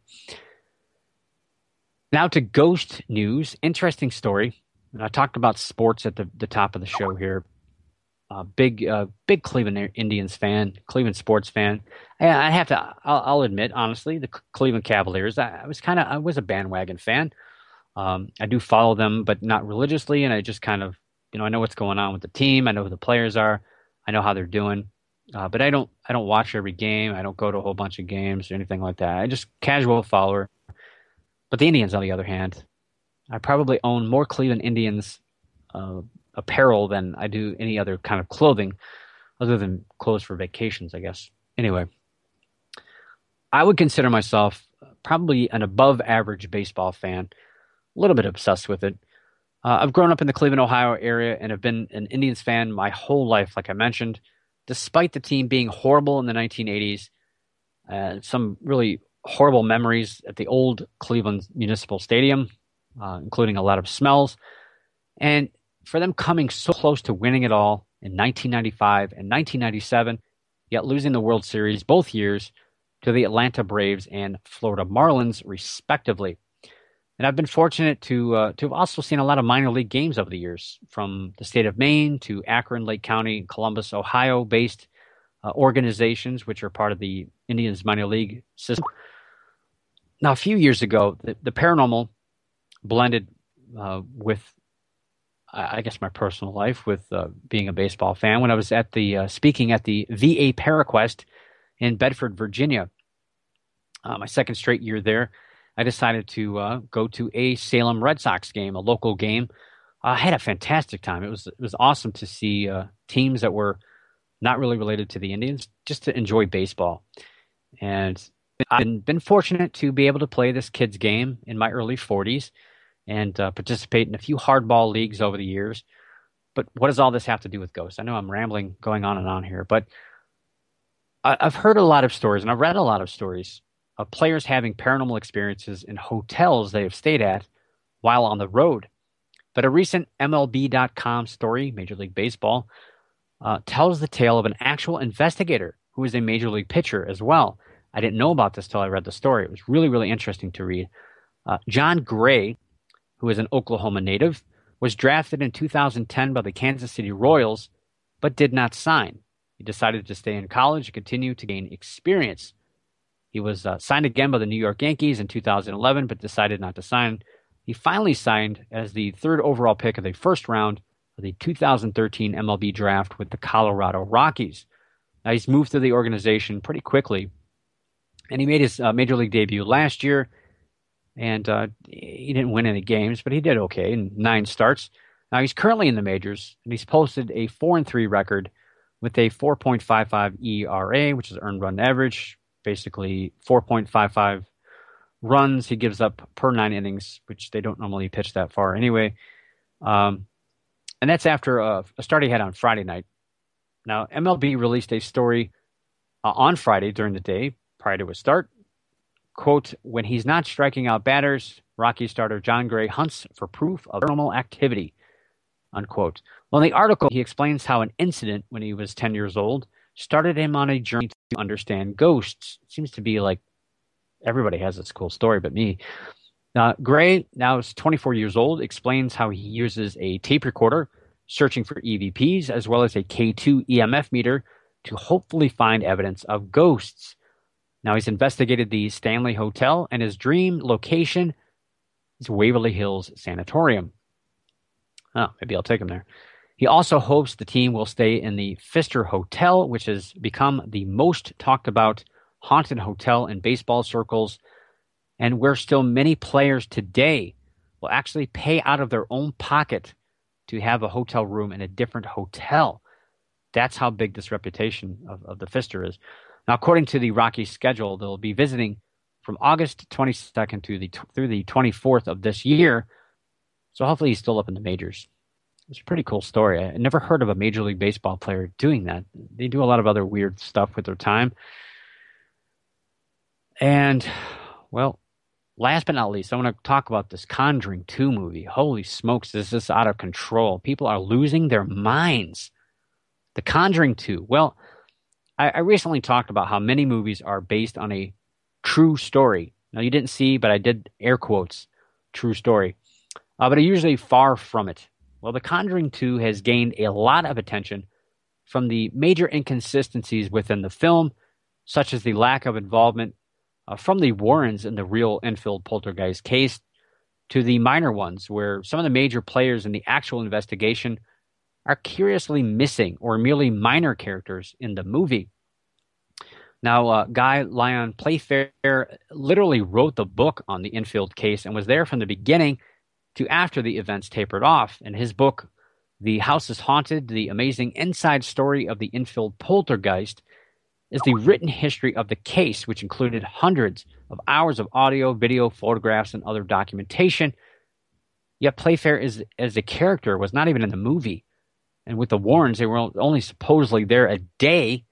Now to ghost news. Interesting story. And I talked about sports at the, the top of the show here. uh, big uh, big Cleveland Indians fan, Cleveland sports fan. And I have to, I'll, I'll admit, honestly, the Cleveland Cavaliers, I, I was kind of, I was a bandwagon fan. Um, I do follow them, but not religiously, and I just kind of, you know, I know what's going on with the team. I know who the players are. I know how they're doing. Uh, but I don't I don't watch every game. I don't go to a whole bunch of games or anything like that. I just casual follower. But the Indians, on the other hand, I probably own more Cleveland Indians uh, apparel than I do any other kind of clothing, other than clothes for vacations, I guess. Anyway, I would consider myself probably an above average baseball fan, a little bit obsessed with it. Uh, I've grown up in the Cleveland, Ohio area and have been an Indians fan my whole life, like I mentioned. Despite the team being horrible in the nineteen eighties, uh, some really horrible memories at the old Cleveland Municipal Stadium, uh, including a lot of smells. And for them coming so close to winning it all in nineteen ninety-five and nineteen ninety-seven, yet losing the World Series both years to the Atlanta Braves and Florida Marlins, respectively. And I've been fortunate to uh, to have also seen a lot of minor league games over the years, from the state of Maine to Akron, Lake County, Columbus, Ohio-based uh, organizations, which are part of the Indians minor league system. Now, a few years ago, the, the paranormal blended uh, with, I guess, my personal life with uh, being a baseball fan when I was at the uh, speaking at the V A ParaQuest in Bedford, Virginia. Uh, my second straight year there. I decided to uh, go to a Salem Red Sox game, a local game. I had a fantastic time. It was it was awesome to see uh, teams that were not really related to the Indians, just to enjoy baseball. And I've been fortunate to be able to play this kids game in my early forties and uh, participate in a few hardball leagues over the years. But what does all this have to do with ghosts? I know I'm rambling, going on and on here, but I, I've heard a lot of stories, and I've read a lot of stories of players having paranormal experiences in hotels they have stayed at while on the road. But a recent M L B dot com story, Major League Baseball, uh, tells the tale of an actual investigator who is a Major League pitcher as well. I didn't know about this till I read the story. It was really, really interesting to read. Uh, John Gray, who is an Oklahoma native, was drafted in two thousand ten by the Kansas City Royals, but did not sign. He decided to stay in college and continue to gain experience. He was uh, signed again by the New York Yankees in two thousand eleven, but decided not to sign. He finally signed as the third overall pick of the first round of the two thousand thirteen M L B draft with the Colorado Rockies. Now, he's moved through the organization pretty quickly, and he made his uh, Major League debut last year, and uh, he didn't win any games, but he did okay in nine starts. Now, he's currently in the majors, and he's posted a four and three record with a four point five five E R A, which is earned run average, basically four point five five runs he gives up per nine innings, which they don't normally pitch that far anyway. Um, and that's after a, a start he had on Friday night. Now, M L B released a story uh, on Friday during the day prior to his start. Quote, when he's not striking out batters, Rocky starter John Gray hunts for proof of paranormal activity, unquote. Well, in the article, he explains how an incident when he was ten years old started him on a journey to understand ghosts. It seems to be like everybody has this cool story but me. Uh, Gray, now is twenty-four years old, explains how he uses a tape recorder searching for E V Ps as well as a K two E M F meter to hopefully find evidence of ghosts. Now, he's investigated the Stanley Hotel, and his dream location is Waverly Hills Sanatorium. Oh, maybe I'll take him there. He also hopes the team will stay in the Pfister Hotel, which has become the most talked about haunted hotel in baseball circles, and where still many players today will actually pay out of their own pocket to have a hotel room in a different hotel. That's how big this reputation of, of the Pfister is. Now, according to the Rockies schedule, they'll be visiting from August twenty-second to the through the twenty-fourth of this year. So hopefully he's still up in the majors. It's a pretty cool story. I never heard of a Major League Baseball player doing that. They do a lot of other weird stuff with their time. And, well, last but not least, I want to talk about this Conjuring two movie. Holy smokes, this is out of control. People are losing their minds. The Conjuring two. Well, I, I recently talked about how many movies are based on a true story. Now, you didn't see, but I did air quotes, true story. Uh, but are usually far from it. Well, The Conjuring two has gained a lot of attention from the major inconsistencies within the film, such as the lack of involvement uh, from the Warrens in the real Enfield poltergeist case, to the minor ones where some of the major players in the actual investigation are curiously missing or merely minor characters in the movie. Now, uh, Guy Lyon Playfair literally wrote the book on the Enfield case and was there from the beginning to after the events tapered off. In his book, The House is Haunted, The Amazing Inside Story of the Enfield Poltergeist, is the written history of the case, which included hundreds of hours of audio, video, photographs, and other documentation. Yet Playfair is, as a character was not even in the movie. And with the Warrens, they were only supposedly there a day.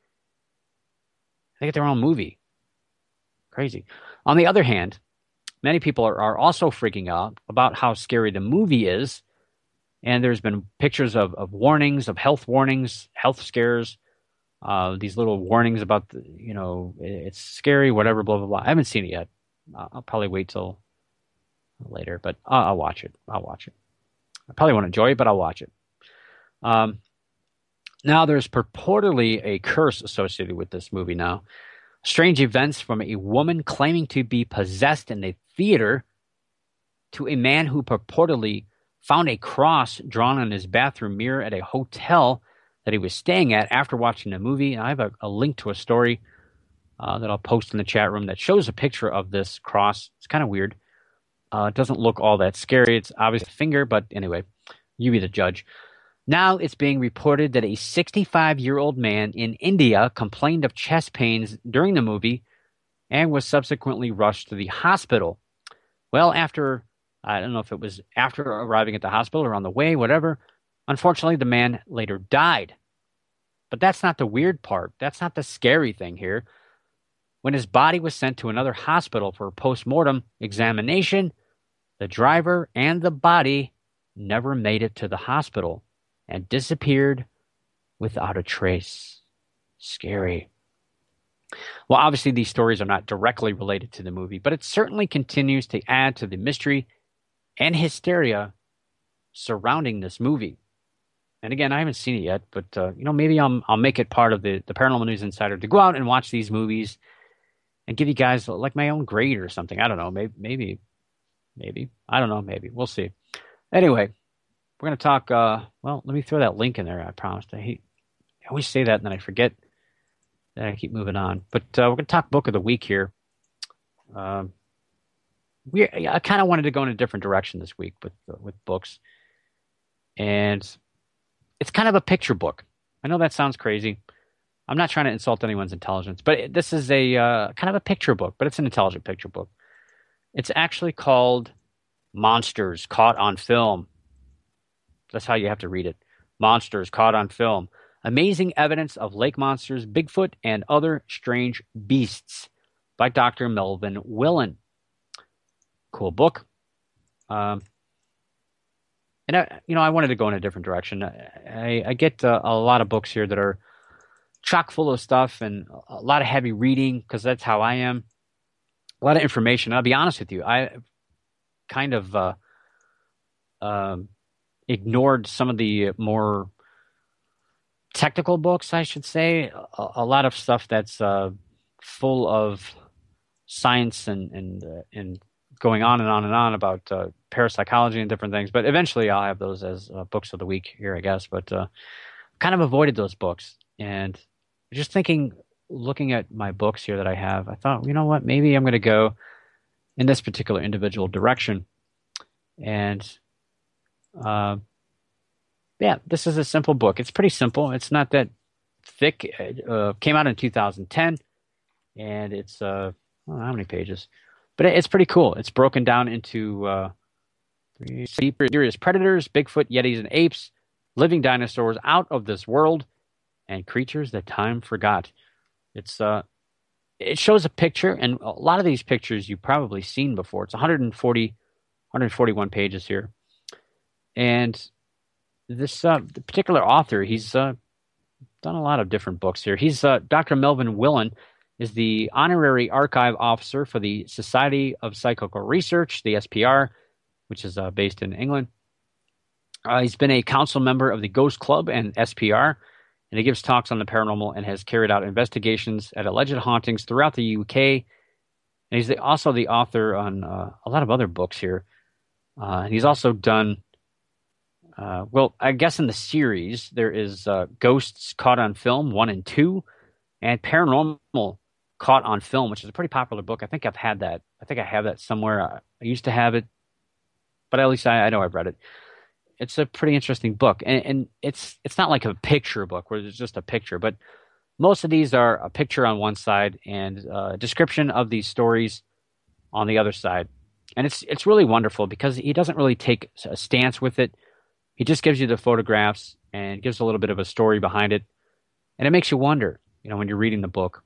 They get their own movie. Crazy. On the other hand, many people are, are also freaking out about how scary the movie is. And there's been pictures of, of warnings, of health warnings, health scares, uh, these little warnings about, the, you know, it's scary, whatever, blah, blah, blah. I haven't seen it yet. I'll probably wait till later, but I'll, I'll watch it. I'll watch it. I probably won't enjoy it, but I'll watch it. Um, now, there's purportedly a curse associated with this movie now. Strange events from a woman claiming to be possessed in a theater to a man who purportedly found a cross drawn on his bathroom mirror at a hotel that he was staying at after watching the movie. And I have a, a link to a story uh, that I'll post in the chat room that shows a picture of this cross. It's kind of weird. Uh, it doesn't look all that scary. It's obviously a finger, but anyway, you be the judge. Now it's being reported that a sixty-five-year-old man in India complained of chest pains during the movie and was subsequently rushed to the hospital. Well, after, I don't know if it was after arriving at the hospital or on the way, whatever, unfortunately the man later died. But that's not the weird part. That's not the scary thing here. When his body was sent to another hospital for a post-mortem examination, the driver and the body never made it to the hospital and disappeared without a trace. Scary. Well, obviously these stories are not directly related to the movie, but it certainly continues to add to the mystery and hysteria surrounding this movie. And again, I haven't seen it yet, but uh, you know, maybe I'll I'll make it part of the, the Paranormal News Insider to go out and watch these movies and give you guys like my own grade or something. I don't know. Maybe, maybe, maybe. I don't know. Maybe. We'll see. Anyway, we're going to talk, uh, well, let me throw that link in there, I promised. I, hate, I always say that and then I forget. Then I keep moving on. But uh, we're going to talk Book of the Week here. Um, we I kind of wanted to go in a different direction this week with uh, with books. And it's kind of a picture book. I know that sounds crazy. I'm not trying to insult anyone's intelligence, but it, this is a uh, kind of a picture book, but it's an intelligent picture book. It's actually called Monsters Caught on Film. That's how you have to read it. Monsters Caught on Film. Amazing Evidence of Lake Monsters, Bigfoot, and Other Strange Beasts by Doctor Melvin Willen. Cool book. Um, and, I, you know, I wanted to go in a different direction. I, I get uh, a lot of books here that are chock full of stuff and a lot of heavy reading because that's how I am. A lot of information. I'll be honest with you. I kind of uh, um, ignored some of the more technical books, I should say. A, a lot of stuff that's uh, full of science and and uh, and going on and on and on about uh, parapsychology and different things. But eventually I'll have those as uh, books of the week here, I guess. But uh, kind of avoided those books. And just thinking, looking at my books here that I have, I thought, you know what, maybe I'm going to go in this particular individual direction. And uh, yeah, this is a simple book. It's pretty simple. It's not that thick. It uh, came out in two thousand ten, and it's, uh, I don't know how many pages, but it's pretty cool. It's broken down into uh, serious predators, Bigfoot, Yetis, and apes, living dinosaurs out of this world, and creatures that time forgot. It's uh, it shows a picture, and a lot of these pictures you've probably seen before. It's one hundred forty, one hundred forty-one pages here, and this uh, the particular author, he's uh, done a lot of different books here. He's uh, Doctor Melvin Willen is the honorary archive officer for the Society of Psychical Research, the S P R, which is uh, based in England. Uh, he's been a council member of the Ghost Club and S P R. and he gives talks on the paranormal and has carried out investigations at alleged hauntings throughout the U K. And he's the, also the author on uh, a lot of other books here. Uh, and he's also done, uh, well, I guess in the series, there is uh, Ghosts Caught on Film one and two, and Paranormal Caught on Film, which is a pretty popular book. I think I've had that. I think I have that somewhere. I, I used to have it, but at least I, I know I've read it. It's a pretty interesting book, and, and it's it's not like a picture book where there's just a picture, but most of these are a picture on one side and a description of these stories on the other side. And it's it's really wonderful because he doesn't really take a stance with it. He just gives you the photographs and gives a little bit of a story behind it, and it makes you wonder, you know, when you're reading the book.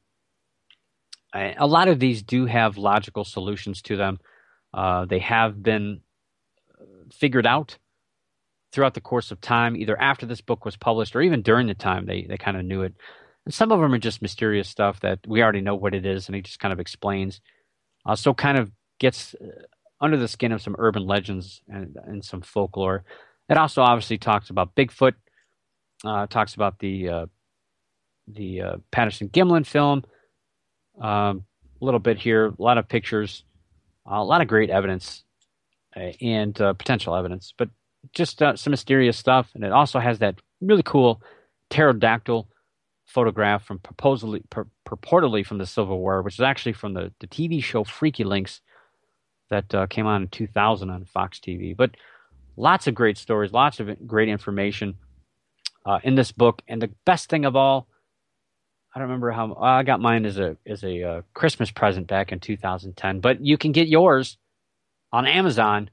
A lot of these do have logical solutions to them. Uh, they have been figured out throughout the course of time, either after this book was published or even during the time they, they kind of knew it. And some of them are just mysterious stuff that we already know what it is, and he just kind of explains. Uh, so kind of gets under the skin of some urban legends and, and some folklore. It also obviously talks about Bigfoot, uh, talks about the uh, the uh, Patterson-Gimlin film, um, a little bit here, a lot of pictures, uh, a lot of great evidence uh, and uh, potential evidence, but just uh, some mysterious stuff. And it also has that really cool pterodactyl photograph from purportedly, pur- purportedly from the Civil War, which is actually from the, the T V show Freaky Links that uh, came on in two thousand on Fox T V. But lots of great stories, lots of great information uh, in this book. And the best thing of all, I don't remember how I got mine as a as a uh, Christmas present back in two thousand ten, but you can get yours on Amazon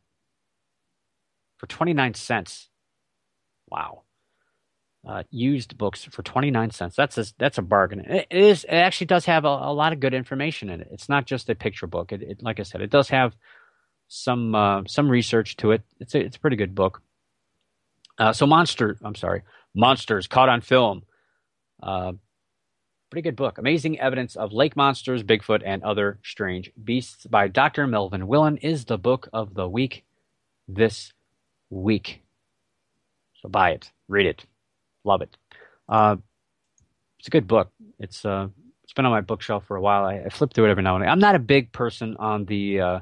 for twenty-nine cents. Wow. Uh, used books for twenty-nine cents. That's a, that's a bargain. It, it is. It actually does have a, a lot of good information in it. It's not just a picture book. It, it like I said, it does have some uh, some research to it. It's a, it's a pretty good book. Uh, so Monster, I'm sorry, Monsters Caught on Film. Uh, pretty good book. Amazing Evidence of Lake Monsters, Bigfoot, and Other Strange Beasts by Doctor Melvin Willen is the book of the week this week. So buy it, read it, love it. Uh, it's a good book. It's uh, it's been on my bookshelf for a while. I, I flip through it every now and then. I'm not a big person on the uh,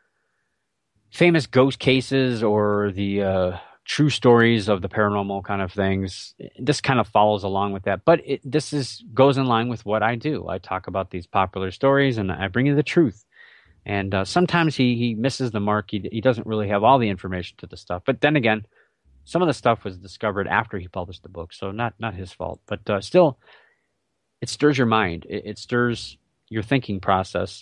famous ghost cases or the uh, true stories of the paranormal kind of things. This kind of follows along with that, but it, this is goes in line with what I do. I talk about these popular stories, and I bring you the truth. And uh, sometimes he he misses the mark. He he doesn't really have all the information to the stuff. But then again, some of the stuff was discovered after he published the book, so not not his fault. But uh, still, it stirs your mind. It, it stirs your thinking process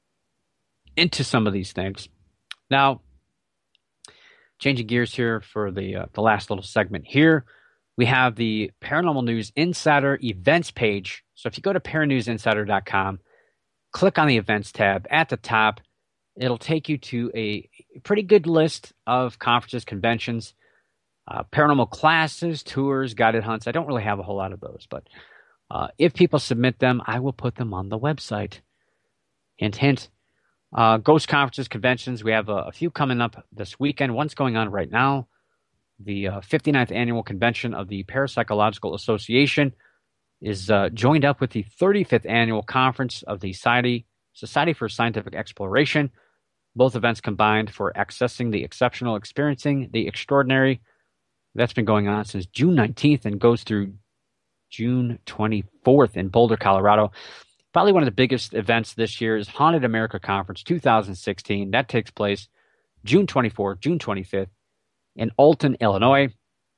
into some of these things. Now, changing gears here for the uh, the last little segment here, we have the Paranormal News Insider events page. So if you go to paranews insider dot com, click on the events tab at the top. It'll take you to a pretty good list of conferences, conventions, uh, paranormal classes, tours, guided hunts. I don't really have a whole lot of those, but uh, if people submit them, I will put them on the website. Hint, hint. Uh, ghost conferences, conventions, we have a, a few coming up this weekend. One's going on right now. The uh, fifty-ninth Annual Convention of the Parapsychological Association is uh, joined up with the thirty-fifth Annual Conference of the Society, Society for Scientific Exploration. Both events combined for accessing the exceptional, experiencing the extraordinary. That's been going on since June nineteenth and goes through June twenty-fourth in Boulder, Colorado. Probably one of the biggest events this year is Haunted America Conference twenty sixteen. That takes place June twenty-fourth, June twenty-fifth in Alton, Illinois.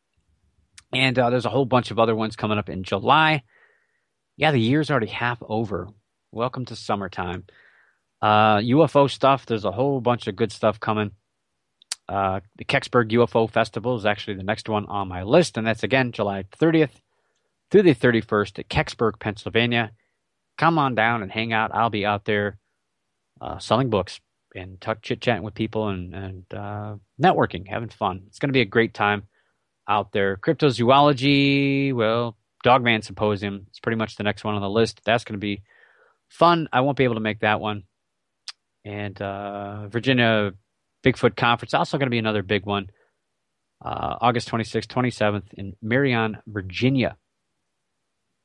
And uh, there's a whole bunch of other ones coming up in July. Yeah, the year's already half over. Welcome to summertime. Uh, U F O stuff, there's a whole bunch of good stuff coming. Uh, the Kecksburg U F O Festival is actually the next one on my list, and that's, again, July thirtieth through the thirty-first at Kecksburg, Pennsylvania. Come on down and hang out. I'll be out there uh, selling books and talk, chit-chatting with people and, and uh, networking, having fun. It's going to be a great time out there. Cryptozoology, well, Dogman Symposium is pretty much the next one on the list. That's going to be fun. I won't be able to make that one. And uh, Virginia Bigfoot Conference, also going to be another big one. Uh, August twenty-sixth, twenty-seventh in Marion, Virginia.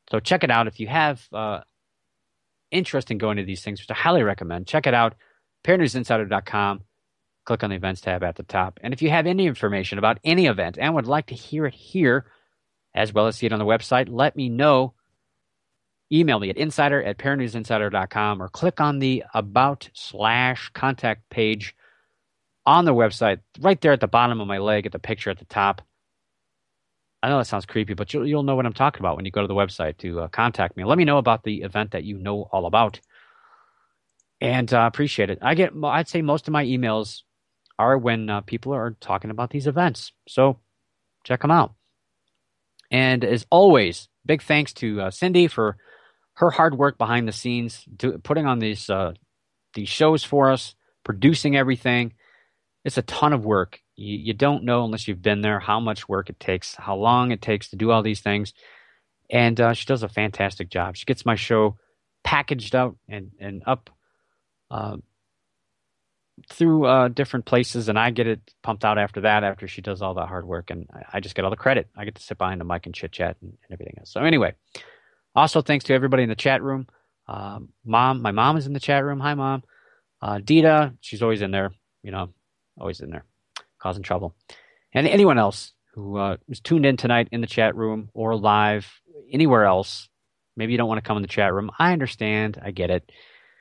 So check it out. If you have uh, interest in going to these things, which I highly recommend, check it out, paranews insider dot com. Click on the events tab at the top. And if you have any information about any event and would like to hear it here, as well as see it on the website, let me know. Email me at insider at paranews insider dot com or click on the about slash contact page on the website, right there at the bottom of my leg at the picture at the top. I know that sounds creepy, but you'll, you'll know what I'm talking about when you go to the website to uh, contact me. Let me know about the event that you know all about. And I uh, appreciate it. I get, I'd say most of my emails are when uh, people are talking about these events. So check them out. And as always, big thanks to uh, Cindy for her hard work behind the scenes, do, putting on these uh, these shows for us, producing everything. It's a ton of work. You, you don't know unless you've been there how much work it takes, how long it takes to do all these things. And uh, she does a fantastic job. She gets my show packaged out and, and up uh, through uh, different places, and I get it pumped out after that, after she does all that hard work. And I, I just get all the credit. I get to sit behind the mic and chit-chat and, and everything else. So anyway, also thanks to everybody in the chat room. Um, mom, my mom is in the chat room. Hi, Mom. Uh, Dita, she's always in there, you know, always in there, causing trouble. And anyone else who uh, was tuned in tonight in the chat room or live anywhere else, maybe you don't want to come in the chat room. I understand. I get it.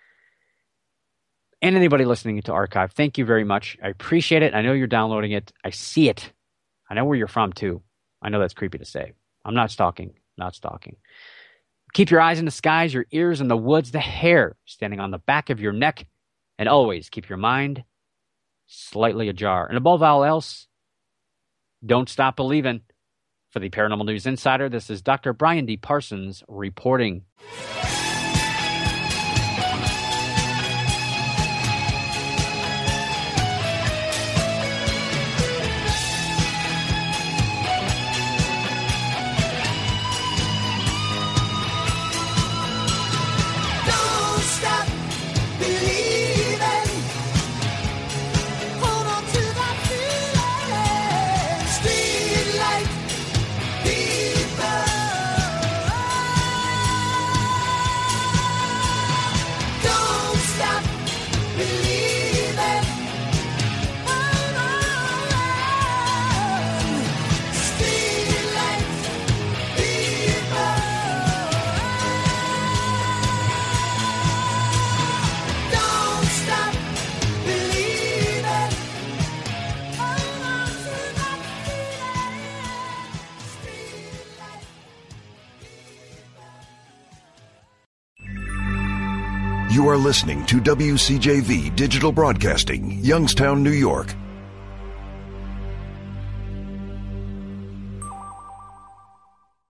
And anybody listening to archive, thank you very much. I appreciate it. I know you're downloading it. I see it. I know where you're from, too. I know that's creepy to say. I'm not stalking. Not stalking. Keep your eyes in the skies, your ears in the woods, the hair standing on the back of your neck, and always keep your mind slightly ajar. And above all else, don't stop believing. For the Paranormal News Insider, this is Doctor Brian D. Parsons reporting. You are listening to W C J V Digital Broadcasting, Youngstown, New York.